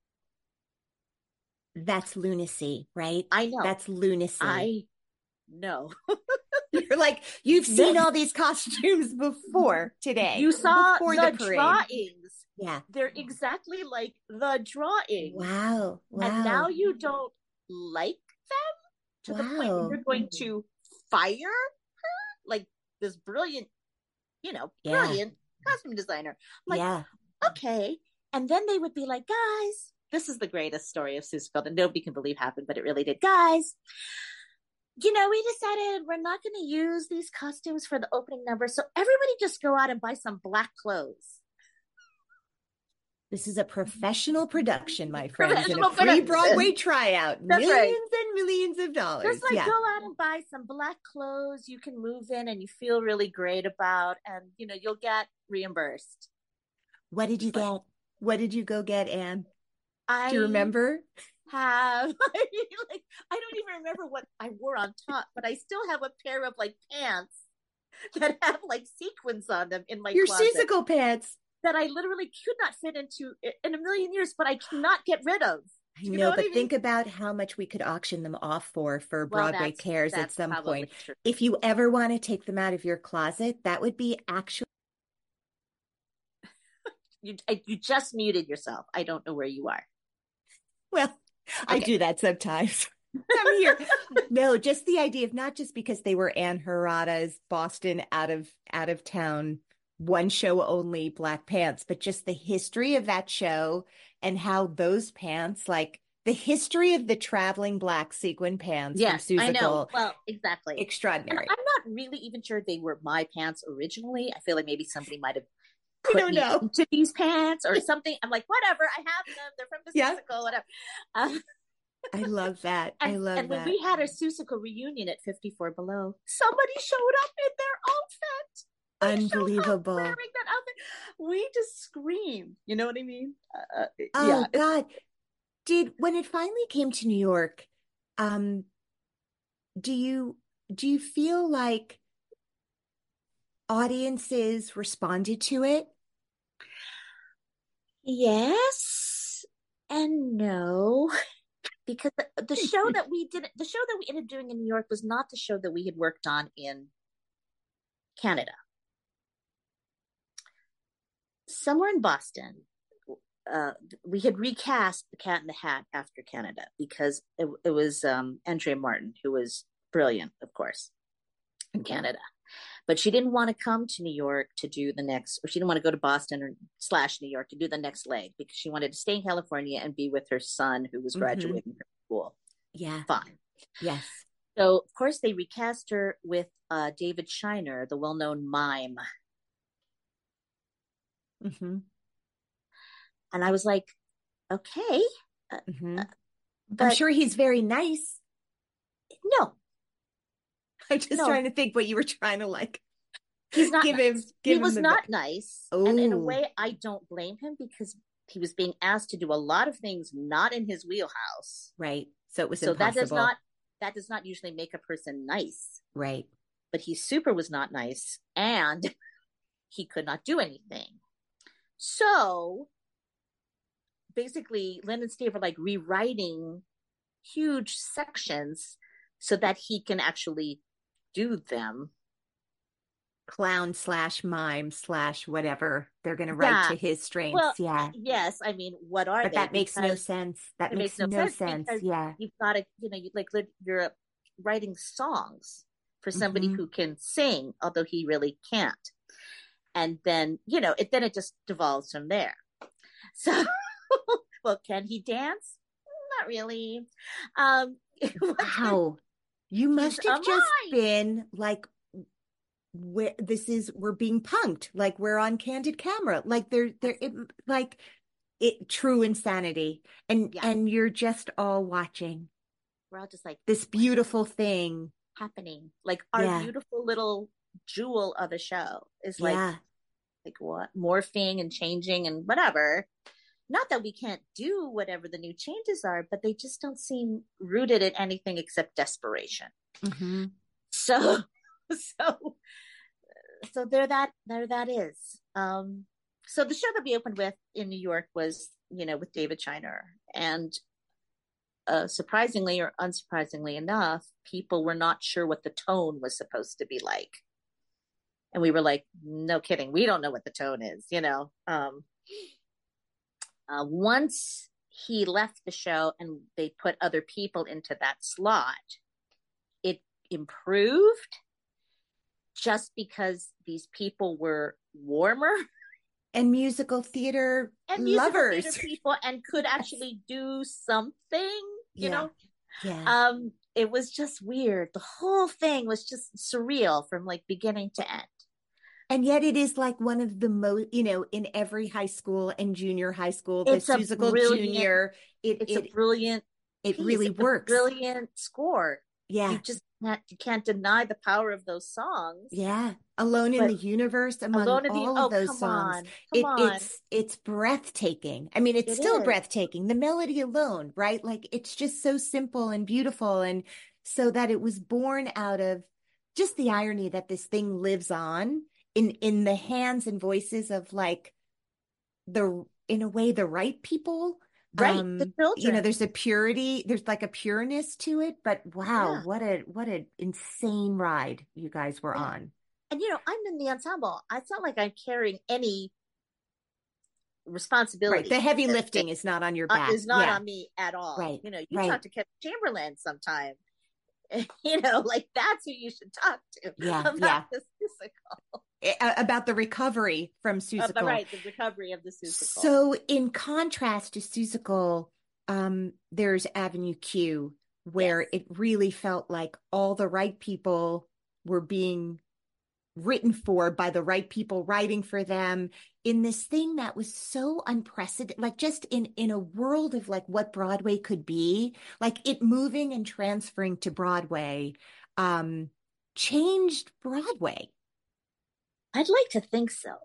That's lunacy, right? I know. That's lunacy. I know. You're like, you've seen all these costumes before today. You saw the drawings. Yeah. They're exactly like the drawings. Wow. And now you don't like them to the point where you're going to fire her? Like this brilliant, brilliant costume designer. I'm like, okay. And then they would be like, guys, this is the greatest story of Seussical that nobody can believe happened, but it really did. Guys, we decided we're not going to use these costumes for the opening number. So everybody just go out and buy some black clothes. This is a professional production, my friends, and a free Broadway tryout. That's millions and millions of dollars. Just like go out and buy some black clothes you can move in and you feel really great about, and you'll get reimbursed. What did you get? What did you go get, Anne? Do you remember? I don't even remember what I wore on top, but I still have a pair of like pants that have like sequins on them in my closet. Your Seussical pants. That I literally could not fit into in a million years, but I cannot get rid of. I know, but think about how much we could auction them off for Broadway Cares at some point. True. If you ever want to take them out of your closet, that would be actually... You just muted yourself. I don't know where you are. Well, okay. I do that sometimes. I'm here. No, just the idea of not just because they were Anne Harada's Boston out of town, one show only black pants, but just the history of that show and how those pants like the history of the traveling black sequin pants from Yes, I know. Seussical, Well, exactly. And extraordinary. I'm not really even sure they were my pants originally. I feel like maybe somebody might have I put don't me know. into these pants or something. I'm like, whatever, I have them. They're from the Yeah. Seussical, whatever. I love that. I love and when that. we had our Seussical reunion at 54 Below, somebody showed up in their outfit. Unbelievable. Wearing that outfit. We just screamed. You know what I mean? Oh God. When it finally came to New York, do you feel like audiences responded to it? Yes and no. Because the show that we ended up doing in New York was not the show that we had worked on in Canada. Somewhere in Boston, we had recast The Cat in the Hat after Canada because it was Andrea Martin, who was brilliant, of course, in Canada. But she didn't want to come to New York to do the next, or she didn't want to go to Boston or / New York to do the next leg because she wanted to stay in California and be with her son who was graduating from school. Yeah. Fine. Yes. So, of course, they recast her with David Shiner, the well-known mime. Mm-hmm. And I was like, okay. But I'm sure he's very nice. No. I'm just trying to think what you were trying to like. He's not nice. He was not nice. Oh. And in a way, I don't blame him because he was being asked to do a lot of things not in his wheelhouse. Right. So it was impossible. That does not usually make a person nice. Right. But he super was not nice and he could not do anything. So basically, Lynn and Steve are like rewriting huge sections so that he can actually do them. Clown / mime / whatever they're going to write to his strengths. Well, yeah. Yes. I mean, what are they? But that makes no sense. That makes no sense. Yeah. You've got to, you're writing songs for somebody who can sing, although he really can't. And then, it just devolves from there. So, well, can he dance? Not really. Wow. You must have just been like, we're being punked, like we're on candid camera, like true insanity. And you're just all watching. We're all just like this beautiful thing happening. Like our beautiful little jewel of a show is like what? Morphing and changing and whatever. Not that we can't do whatever the new changes are, but they just don't seem rooted in anything except desperation. Mm-hmm. So there that is. So the show that we opened with in New York was, with David Shiner, and surprisingly or unsurprisingly enough, people were not sure what the tone was supposed to be like. And we were like, no kidding, we don't know what the tone is, Once he left the show and they put other people into that slot, it improved just because these people were warmer and musical theater lovers people and could actually do something, you know? Yeah. It was just weird. The whole thing was just surreal from like beginning to end. And yet it is like one of the most, in every high school and junior high school, the Seussical Junior, it's a brilliant, it really works. Brilliant score. Yeah. You can't deny the power of those songs. Yeah. Alone in the Universe, among all of those songs. It's breathtaking. I mean, it's still breathtaking. The melody alone, right? Like it's just so simple and beautiful. And so that it was born out of just the irony that this thing lives on in the hands and voices of like in a way, the right people. Right. The children. There's a purity, there's like a pureness to it, but wow, what an insane ride you guys were on. And I'm in the ensemble. It's not like I'm carrying any responsibility. Right. The heavy lifting is not on your back. It's not on me at all. Right. You talk to Kevin Chamberlain sometime. Like that's who you should talk to. About the Seussical. About the recovery from Seussical. Right, the recovery of the Seussical. So in contrast to Seussical, there's Avenue Q, where Yes. it really felt like all the right people were being written for by the right people writing for them in this thing that was so unprecedented, like just in a world of like what Broadway could be, like it moving and transferring to Broadway, changed Broadway. I'd like to think so.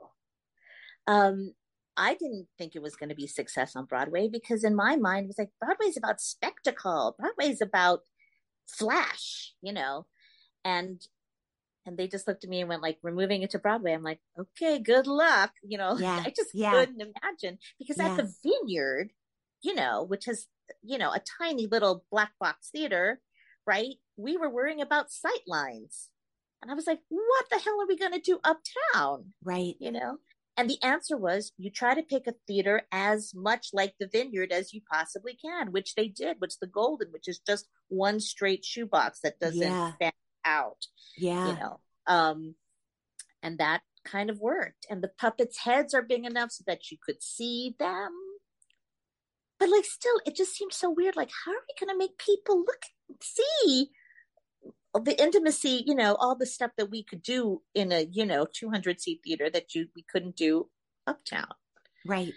Um, I didn't think it was going to be success on Broadway because in my mind it was like Broadway's about spectacle. Broadway's about flash, and they just looked at me and went like, "We're moving it to Broadway." I'm like, "Okay, good luck." Yeah, I just yeah, couldn't imagine because at yeah, the Vineyard, which is a tiny little black box theater, right? We were worrying about sight lines, and I was like, "What the hell are we going to do uptown?" right. And the answer was you try to pick a theater as much like the Vineyard as you possibly can, which they did, which the Golden, which is just one straight shoebox that doesn't Yeah, fan out, you yeah, know. And that kind of worked. And the puppets' heads are big enough so that you could see them. But like still, it just seemed so weird. Like, how are we gonna make people look see the intimacy, all the stuff that we could do in a, 200 seat theater that we couldn't do uptown. right.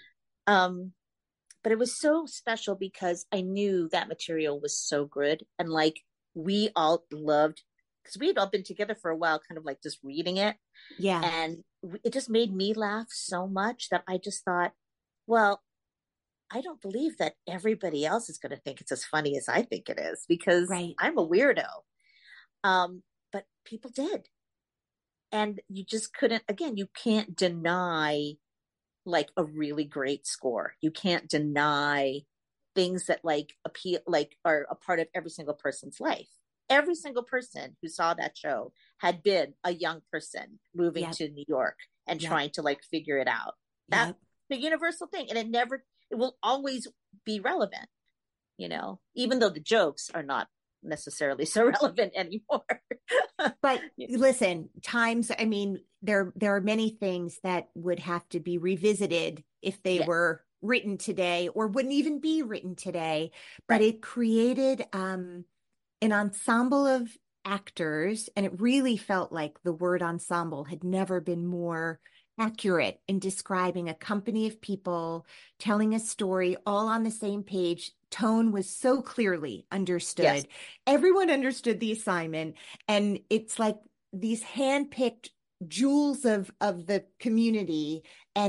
But it was so special because I knew that material was so good. And like, we all loved, because we had all been together for a while, kind of like just reading it. Yeah, And it just made me laugh so much that I just thought, well, I don't believe that everybody else is going to think it's as funny as I think it is because right. I'm a weirdo. But people did. And you just couldn't, again, you can't deny like a really great score. You can't deny things that like appeal, like are a part of every single person's life. Every single person who saw that show had been a young person moving Yep, to New York and yep, trying to like figure it out. That's yep. the universal thing. And it will always be relevant, even though the jokes are not necessarily so relevant anymore. But listen, I mean, there are many things that would have to be revisited if they Yeah, were written today or wouldn't even be written today. But right. it created an ensemble of actors, and it really felt like the word ensemble had never been more accurate in describing a company of people telling a story all on the same page. Tone was so clearly Yes. understood. Everyone understood the assignment, and it's like these handpicked jewels of the community,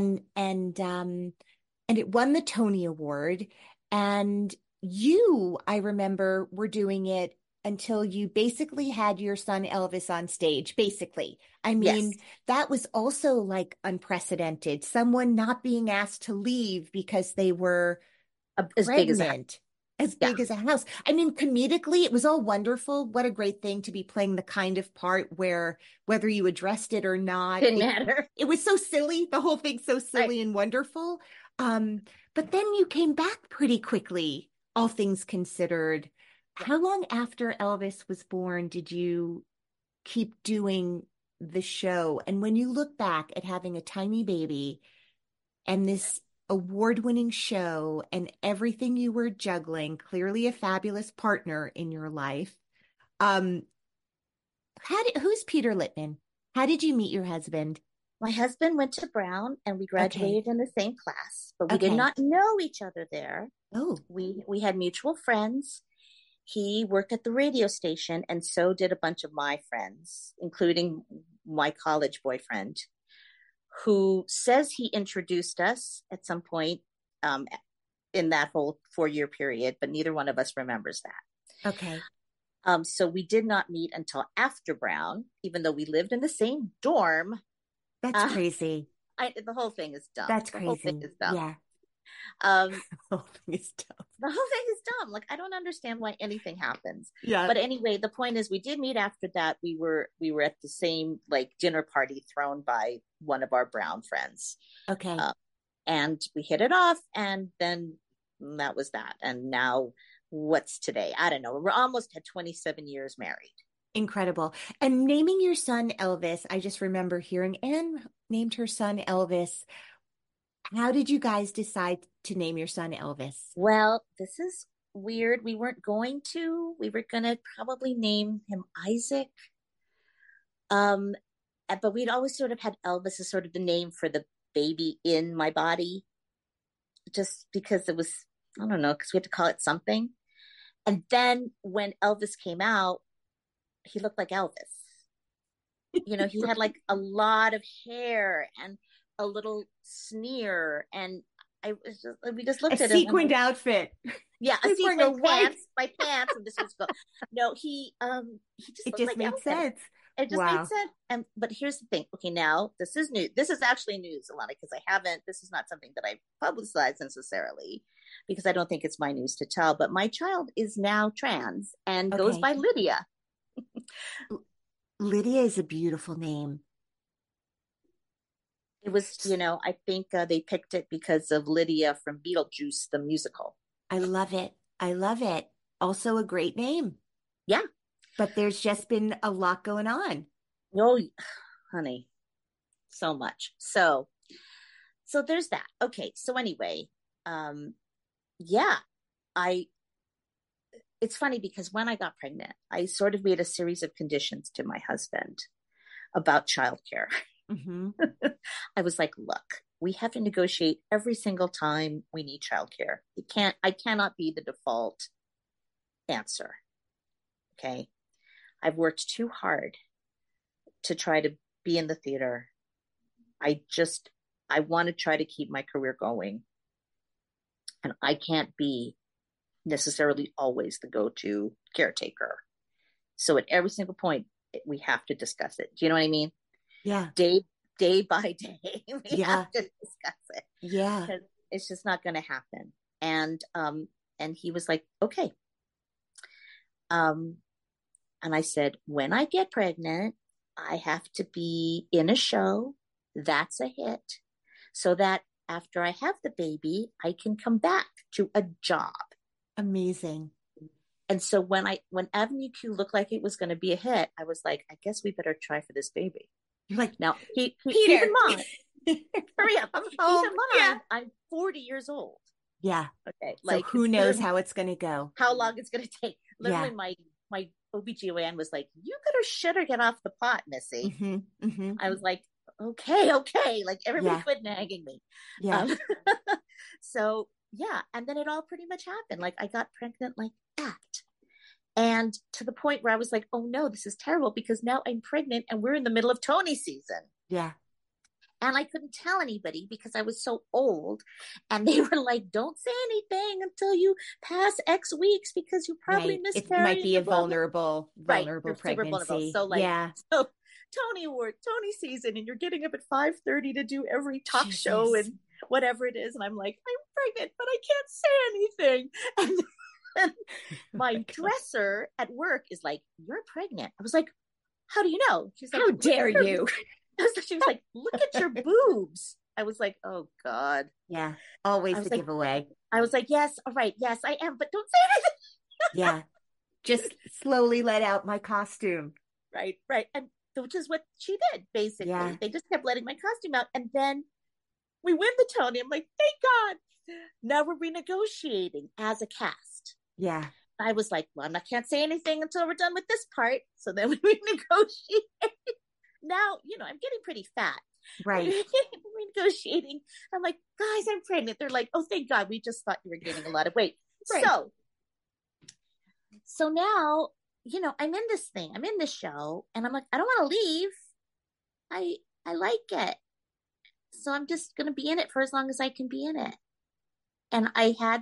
and it won the Tony Award. And you, I remember, were doing it until you basically had your son Elvis on stage, basically. I Yes. mean, that was also like unprecedented. Someone not being asked to leave because they were As big as a house. pregnant, as Yeah. big as a house. I mean, comedically, it was all wonderful. What a great thing to be playing the kind of part where whether you addressed it or not, Didn't matter. it was so silly. The whole thing's so silly and wonderful. But then you came back pretty quickly, all things considered. How long after Elvis was born did you keep doing the show? And when you look back at having a tiny baby and this award-winning show and everything you were juggling, clearly a fabulous partner in your life, um, who's Peter Littman? How did you meet your husband? My husband went to Brown and we Okay. graduated in the same class, but we did Okay. not know each other there. Oh, We had mutual friends. He worked at the radio station, and so did a bunch of my friends, including my college boyfriend, who says he introduced us at some point in that whole 4-year period, but neither one of us remembers that. okay. So we did not meet until after Brown, even though we lived in the same dorm. That's crazy. The whole thing is dumb. That's The whole thing crazy. is dumb. Yeah. Um, The whole thing is dumb. the whole thing is dumb. Like, I don't understand why anything happens. Yeah. But anyway, the point is we did meet after that. We were at the same like dinner party thrown by one of our Brown friends. Okay. And we hit it off, and then that was that. And now what's today? I don't know. We're almost at 27 years married. Incredible. And naming your son Elvis, I just remember hearing Anne named her son Elvis. How did you guys decide to name your son Elvis? Well, this is weird. We weren't going to. We were going to probably name him Isaac. But we'd always sort of had Elvis as sort of the name for the baby in my body, just because it was, I don't know, because we had to call it something. And then when Elvis came out, he looked like Elvis. You know, he had like a lot of hair and a little sneer, and we just looked a at him. Sequined outfit. Yeah, a sequined pants, my pants, and this was go. No, he just it looked just like made Elvis. sense. It just made sense. But here's the thing. Okay, now this is new. This is actually news, Alana, because this is not something that I've publicized necessarily, because I don't think it's my news to tell. But my child is now trans and goes by Lydia. Lydia is a beautiful name. It was, I think they picked it because of Lydia from Beetlejuice, the musical. I love it. I love it. Also a great name. Yeah. But there's just been a lot going on. Oh, honey, so much. So there's that. Okay. So anyway, yeah, it's funny because when I got pregnant, I sort of made a series of conditions to my husband about childcare. Mm-hmm. I was like, look, we have to negotiate every single time we need childcare. I cannot be the default answer. Okay. I've worked too hard to try to be in the theater. I want to try to keep my career going. And I can't be necessarily always the go-to caretaker. So at every single point, we have to discuss it. Do you know what I mean? Yeah. Day by day, we have to discuss it. Yeah. Because it's just not going to happen. And he was like, okay. And I said, when I get pregnant, I have to be in a show that's a hit, so that after I have the baby, I can come back to a job. Amazing. And so when Avenue Q looked like it was going to be a hit, I was like, I guess we better try for this baby. You're like, now, keep Peter, in mind, hurry up. Keep in mind, I'm 40 years old. Yeah. Okay. So who knows how it's going to go? How long it's going to take? Literally, my OBGYN was like, you better shit or get off the pot, Missy. Mm-hmm, mm-hmm. I was like, okay. Like everybody quit nagging me. Yeah. So yeah. And then it all pretty much happened. Like I got pregnant like that. And to the point where I was like, oh no, this is terrible, because now I'm pregnant and we're in the middle of Tony season. Yeah. And I couldn't tell anybody because I was so old. And they were like, don't say anything until you pass X weeks, because you probably miscarried. It might be a vulnerable pregnancy. Super vulnerable. So so Tony season, and you're getting up at 5:30 to do every talk show and whatever it is. And I'm like, I'm pregnant, but I can't say anything. And my dresser at work is like, you're pregnant. I was like, how do you know? She's like, how dare you? She was like, look at your boobs. I was like, oh God. Yeah. Always the giveaway. I was like, yes, all right, yes, I am, but don't say anything. Yeah. Just slowly let out my costume. Right. And which is what she did, basically. Yeah. They just kept letting my costume out. And then we win the Tony. I'm like, thank God. Now we're renegotiating as a cast. Yeah. I was like, well, I can't say anything until we're done with this part. So then we renegotiate. Now, I'm getting pretty fat. Right. We're negotiating. I'm like, guys, I'm pregnant. They're like, oh, thank God. We just thought you were gaining a lot of weight. Right. So now, I'm in this thing. I'm in this show. And I'm like, I don't want to leave. I like it. So I'm just going to be in it for as long as I can be in it. And I had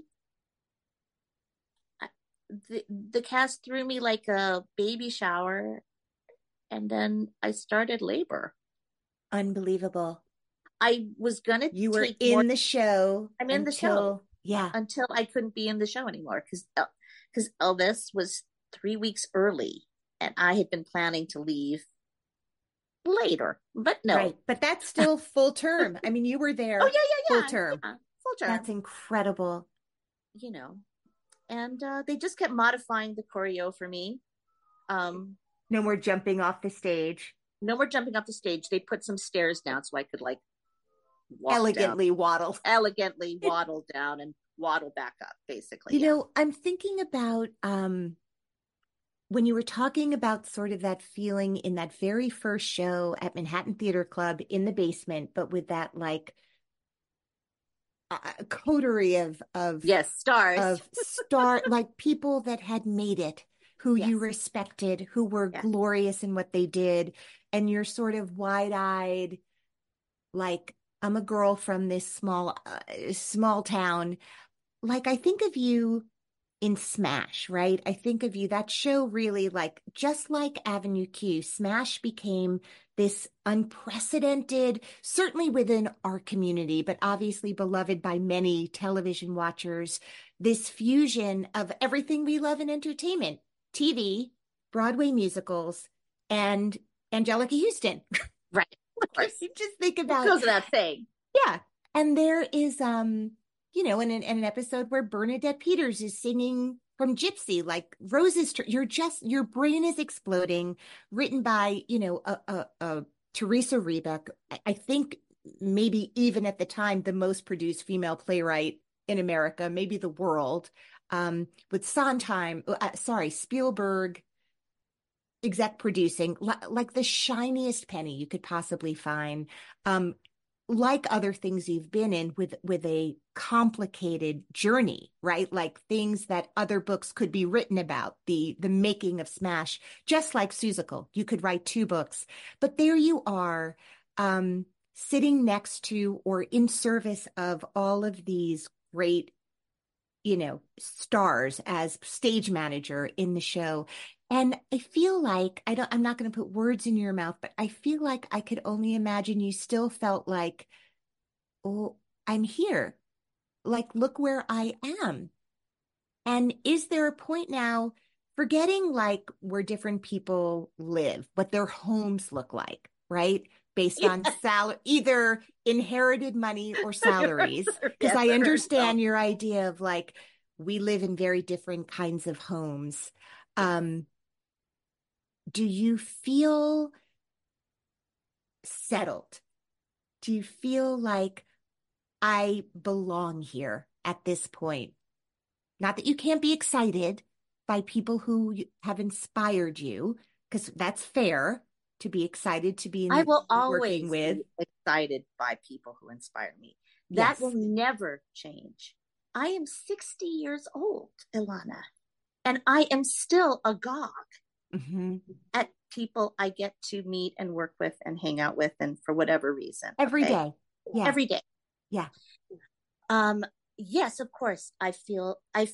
the cast threw me like a baby shower. And then I started labor. Unbelievable. I was going to You were in the show. I'm in the show. Yeah. Until I couldn't be in the show anymore. Because Elvis was 3 weeks early. And I had been planning to leave later. But no. Right. But that's still full term. I mean, you were there. Oh, yeah. Full term. Yeah, full term. That's incredible. And they just kept modifying the choreo for me. No more jumping off the stage. No more jumping off the stage. They put some stairs down so I could elegantly waddle down and waddle back up, basically. You know, I'm thinking about when you were talking about sort of that feeling in that very first show at Manhattan Theater Club in the basement, but with that like coterie of yes, stars, of like people that had made it, who you respected, who were glorious in what they did, and you're sort of wide-eyed, like, I'm a girl from this small town. Like, I think of you in Smash, right? I think of you, that show really, like, just like Avenue Q, Smash became this unprecedented, certainly within our community, but obviously beloved by many television watchers, this fusion of everything we love in entertainment, TV, Broadway musicals, and Angelica Houston. Right. Of course. You just think about... It goes without saying. Yeah. And there is, you know, in an episode where Bernadette Peters is singing from Gypsy, like Roses, your brain is exploding, written by, you know, a Teresa Rebeck, I think maybe even at the time, the most produced female playwright in America, maybe the world, with Sondheim, Spielberg exec producing, like the shiniest penny you could possibly find. Like other things you've been in, with a complicated journey, right? Like things that other books could be written about, the making of Smash, just like Seussical. You could write 2 books, but there you are, sitting next to or in service of all of these great, you know, stars as stage manager in the show. And I feel like, I'm not going to put words in your mouth, but I feel like I could only imagine you still felt like, oh, I'm here. Like, look where I am. And is there a point now, forgetting like where different people live, what their homes look like, right? Based on either inherited money or salaries. Because I understand your idea of like, we live in very different kinds of homes. Do you feel settled? Do you feel like I belong here at this point? Not that you can't be excited by people who have inspired you, because that's fair to be excited to be I will working always with. be excited by people who inspire me. That will never change. I am 60 years old, Ilana, and I am still agog at people I get to meet and work with and hang out with, and for whatever reason. Every day. Yeah. Every day. Yeah. Yes, of course. I feel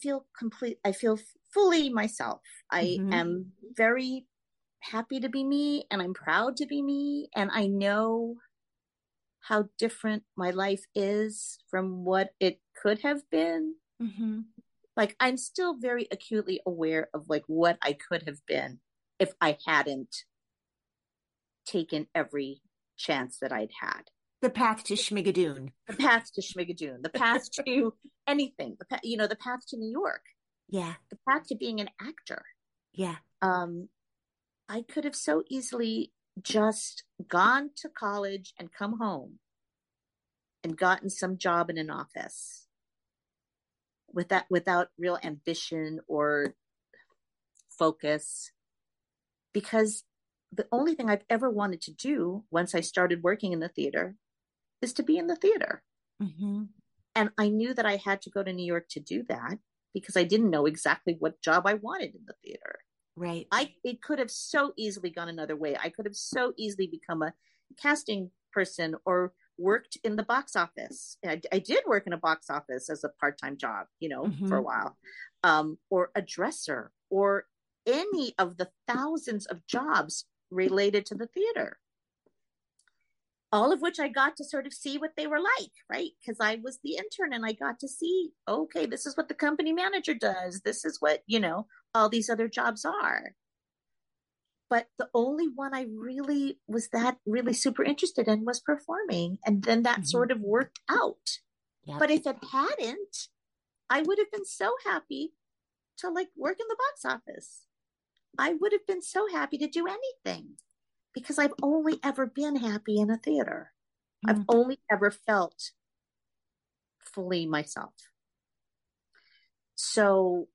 fully myself. I am very happy to be me, and I'm proud to be me, and I know how different my life is from what it could have been. Like, I'm still very acutely aware of like what I could have been if I hadn't taken every chance that I'd had. The path to Schmigadoon. The path to Schmigadoon. The path to anything. The path to New York. Yeah. The path to being an actor. Yeah. I could have so easily just gone to college and come home and gotten some job in an office without real ambition or focus, because the only thing I've ever wanted to do once I started working in the theater is to be in the theater. And I knew that I had to go to New York to do that, because I didn't know exactly what job I wanted in the theater. Right. It could have so easily gone another way. I could have so easily become a casting person or worked in the box office. I did work in a box office as a part-time job, for a while, or a dresser, or any of the thousands of jobs related to the theater, all of which I got to sort of see what they were like, right? Because I was the intern and I got to see, okay, this is what the company manager does. This is what, all these other jobs are. But the only one I really was super interested in was performing. And then that sort of worked out. Yep. But if it hadn't, I would have been so happy to like work in the box office. I would have been so happy to do anything, because I've only ever been happy in a theater. I've only ever felt fully myself. So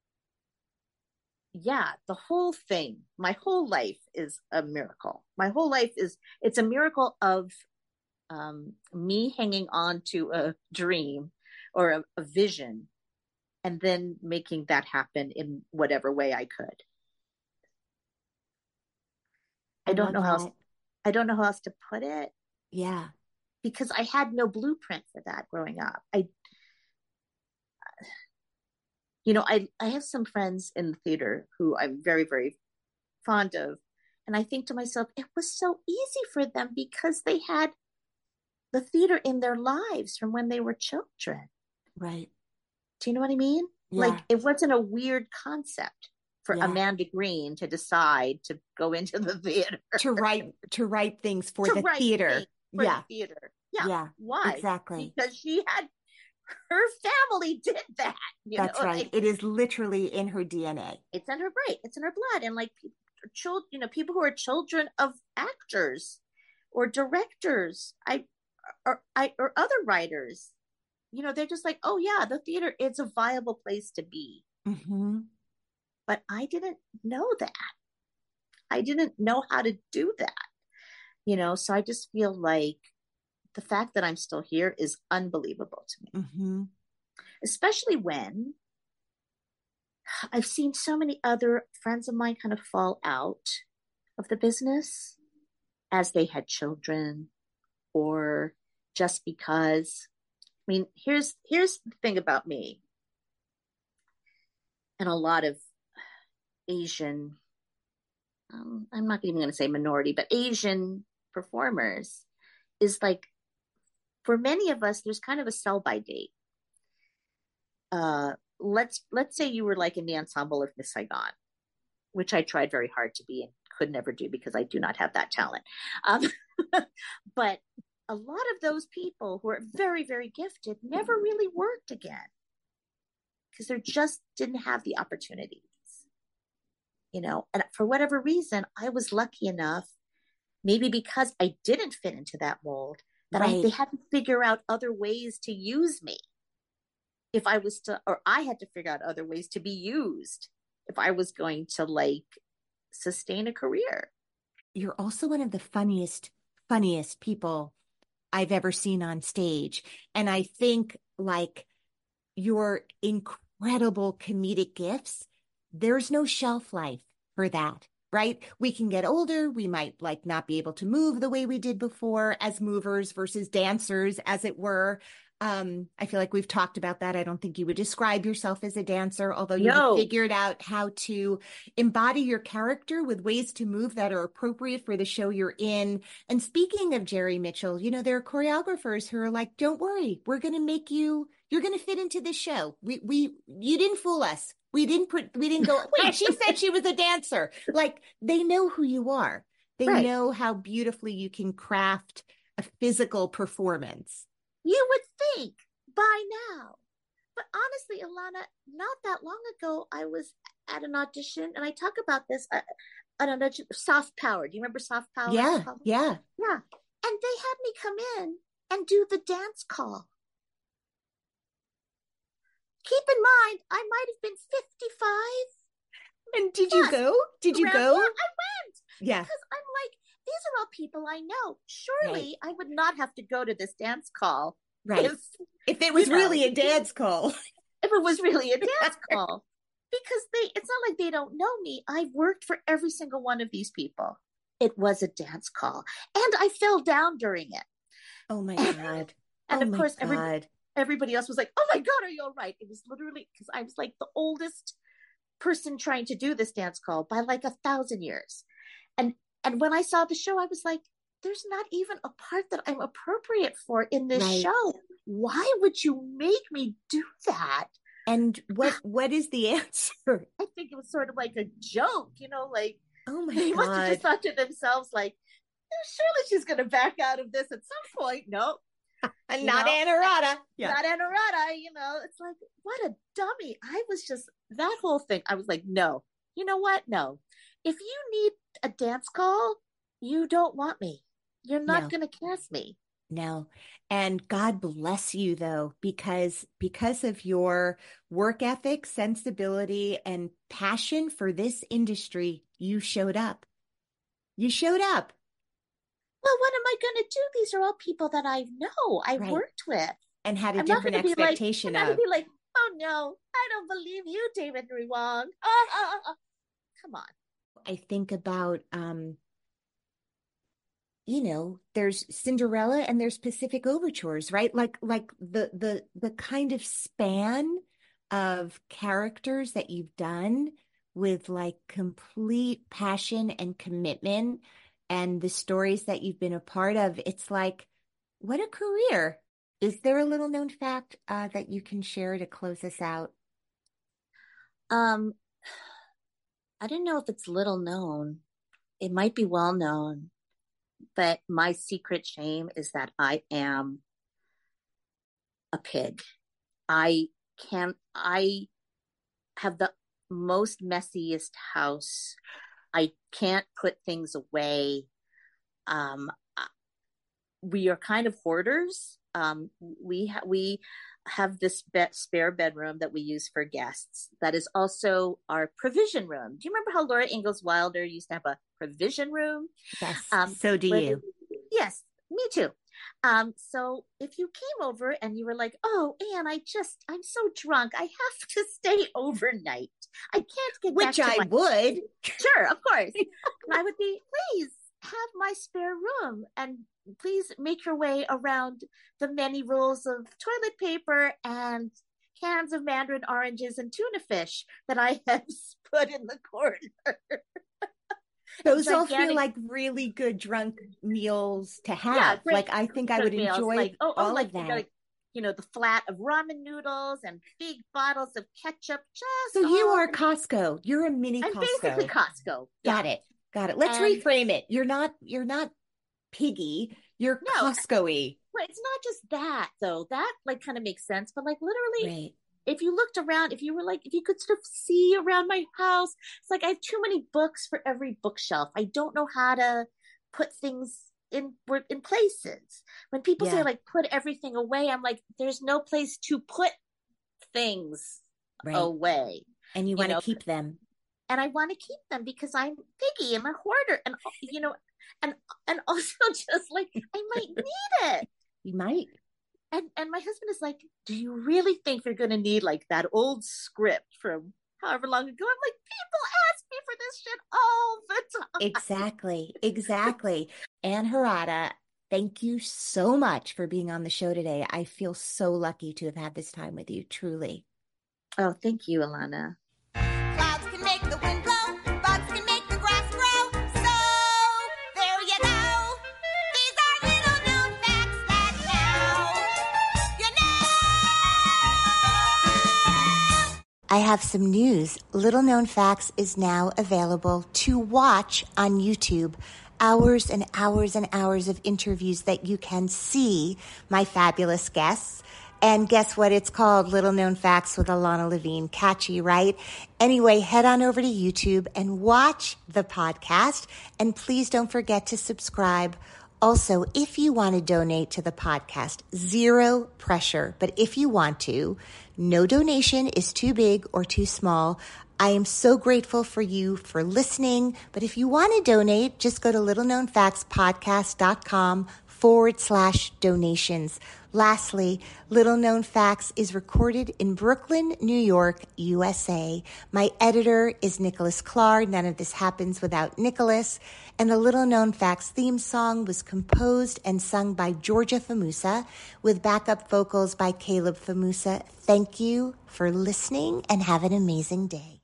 yeah, the whole thing, my whole life is a miracle. My whole life it's a miracle of me hanging on to a dream or a vision and then making that happen in whatever way I could. I don't know how else to put it. Yeah. Because I had no blueprint for that growing up. I have some friends in the theater who I'm very, very fond of. And I think to myself, it was so easy for them because they had the theater in their lives from when they were children. Right. Do you know what I mean? Yeah. Like, it wasn't a weird concept for Amanda Green to decide to go into the theater. To write things for the theater. The theater. Yeah. Why? Exactly. Because she had, her family did that. That's right. Like, it is literally in her DNA. It's in her brain. It's in her blood. And like people who are children of actors or directors, or other writers, they're just like, oh yeah, the theater is a viable place to be. Mm-hmm. But I didn't know that. I didn't know how to do that. So I just feel like the fact that I'm still here is unbelievable to me. Mm-hmm. Especially when I've seen so many other friends of mine kind of fall out of the business as they had children or just because. I mean, here's the thing about me and a lot of Asian, I'm not even going to say minority, but Asian performers is like, for many of us, there's kind of a sell by date. Let's say you were like in the ensemble of Miss Saigon, which I tried very hard to be and could never do because I do not have that talent. But a lot of those people who are very, very gifted never really worked again because they just didn't have the opportunities. And for whatever reason, I was lucky enough, maybe because I didn't fit into that mold, that they had to figure out other ways to use me. I had to figure out other ways to be used if I was going to like sustain a career. You're also one of the funniest people I've ever seen on stage. And I think like your incredible comedic gifts, there's no shelf life for that, right? We can get older. We might like not be able to move the way we did before as movers versus dancers, as it were. I feel like we've talked about that. I don't think you would describe yourself as a dancer, although you figured out how to embody your character with ways to move that are appropriate for the show you're in. And speaking of Jerry Mitchell, there are choreographers who are like, don't worry, we're going to make you're going to fit into this show. You didn't fool us. We didn't go, wait, she said she was a dancer. Like, they know who you are. They know how beautifully you can craft a physical performance. You would think by now. But honestly, Ilana, not that long ago, I was at an audition, and I talk about this at an audition, Soft Power. Do you remember Soft Power? Yeah. And they had me come in and do the dance call. Keep in mind, I might have been 55. And did you go? Did you go? Yeah, I went. Yeah. Because I'm like, these are all people I know. Surely I would not have to go to this dance call. Right. If it was really a dance call. If it was really a dance call. Because it's not like they don't know me. I've worked for every single one of these people. It was a dance call. And I fell down during it. Oh my God. And of course, everybody else was like, oh my God, are you all right? It was literally because I was like the oldest person trying to do this dance call by like 1,000 years. And when I saw the show, I was like, there's not even a part that I'm appropriate for in this show. Why would you make me do that? And what is the answer? I think it was sort of like a joke, like, oh my they God. must have just thought to themselves, like, surely she's going to back out of this at some point. No. Not Anarata. Yeah. Not Anarata, it's like, what a dummy. I was just, that whole thing, I was like, no. You know what? No. If you need a dance call, you don't want me. You're not going to cast me. No. And God bless you, though, because of your work ethic, sensibility, and passion for this industry, you showed up. You showed up. Well, what am I going to do? These are all people that I know, I've Right. worked with. And had a I'm not different going to be like, expectation I'm not of. going to be like, oh no, I don't believe you, David Wong. Come on. I think about, there's Cinderella and there's Pacific Overtures, right? Like the kind of span of characters that you've done with like complete passion and commitment, and the stories that you've been a part of. It's like, what a career. Is there a little known fact that you can share to close us out? I don't know if it's little known. It might be well known, but my secret shame is that I am a pig. I have the most messiest house. I can't put things away. We are kind of hoarders. We have this spare bedroom that we use for guests. That is also our provision room. Do you remember how Laura Ingalls Wilder used to have a provision room? Yes. So do you. Yes, me too. So if you came over and you were like, oh, Anne, I'm so drunk, I have to stay overnight. I can't get Which back to I would. Sure, of course. And I would be, please have my spare room and please make your way around the many rolls of toilet paper and cans of mandarin oranges and tuna fish that I have put in the corner. Those all feel like really good drunk meals to have. Yeah, great, like, I think I would enjoy all of that. Like, the flat of ramen noodles and big bottles of ketchup. So you are Costco. You're a mini I'm Costco. basically Costco. Got it. Let's reframe it. You're not piggy. You're Costco-y. Right. It's not just that though. That like kind of makes sense. But like literally, right. If you looked around, if you could sort of see around my house, it's like I have too many books for every bookshelf. I don't know how to put things in places. When people say like put everything away, I'm like, there's no place to put things away. And you want to keep them. And I want to keep them because I'm piggy. I'm a hoarder. And and also just like I might need it. You might. And my husband is like, do you really think you're going to need like that old script from however long ago? I'm like, people ask me for this shit all the time. Exactly. Anne Harada, thank you so much for being on the show today. I feel so lucky to have had this time with you, truly. Oh, thank you, Alana. Clouds can make the wind blow, bugs can make the grass grow. So there you go. These are little known facts that now you know. I have some news. Little Known Facts is now available to watch on YouTube. Hours and hours and hours of interviews that you can see my fabulous guests. And guess what? It's called Little Known Facts with Alana Levine. Catchy, right? Anyway, head on over to YouTube and watch the podcast. And please don't forget to subscribe. Also, if you want to donate to the podcast, zero pressure. But if you want to, no donation is too big or too small. I am so grateful for you for listening. But if you want to donate, just go to littleknownfactspodcast.com/donations. Lastly, Little Known Facts is recorded in Brooklyn, New York, USA. My editor is Nicholas Clark. None of this happens without Nicholas. And the Little Known Facts theme song was composed and sung by Georgia Famusa with backup vocals by Caleb Famusa. Thank you for listening and have an amazing day.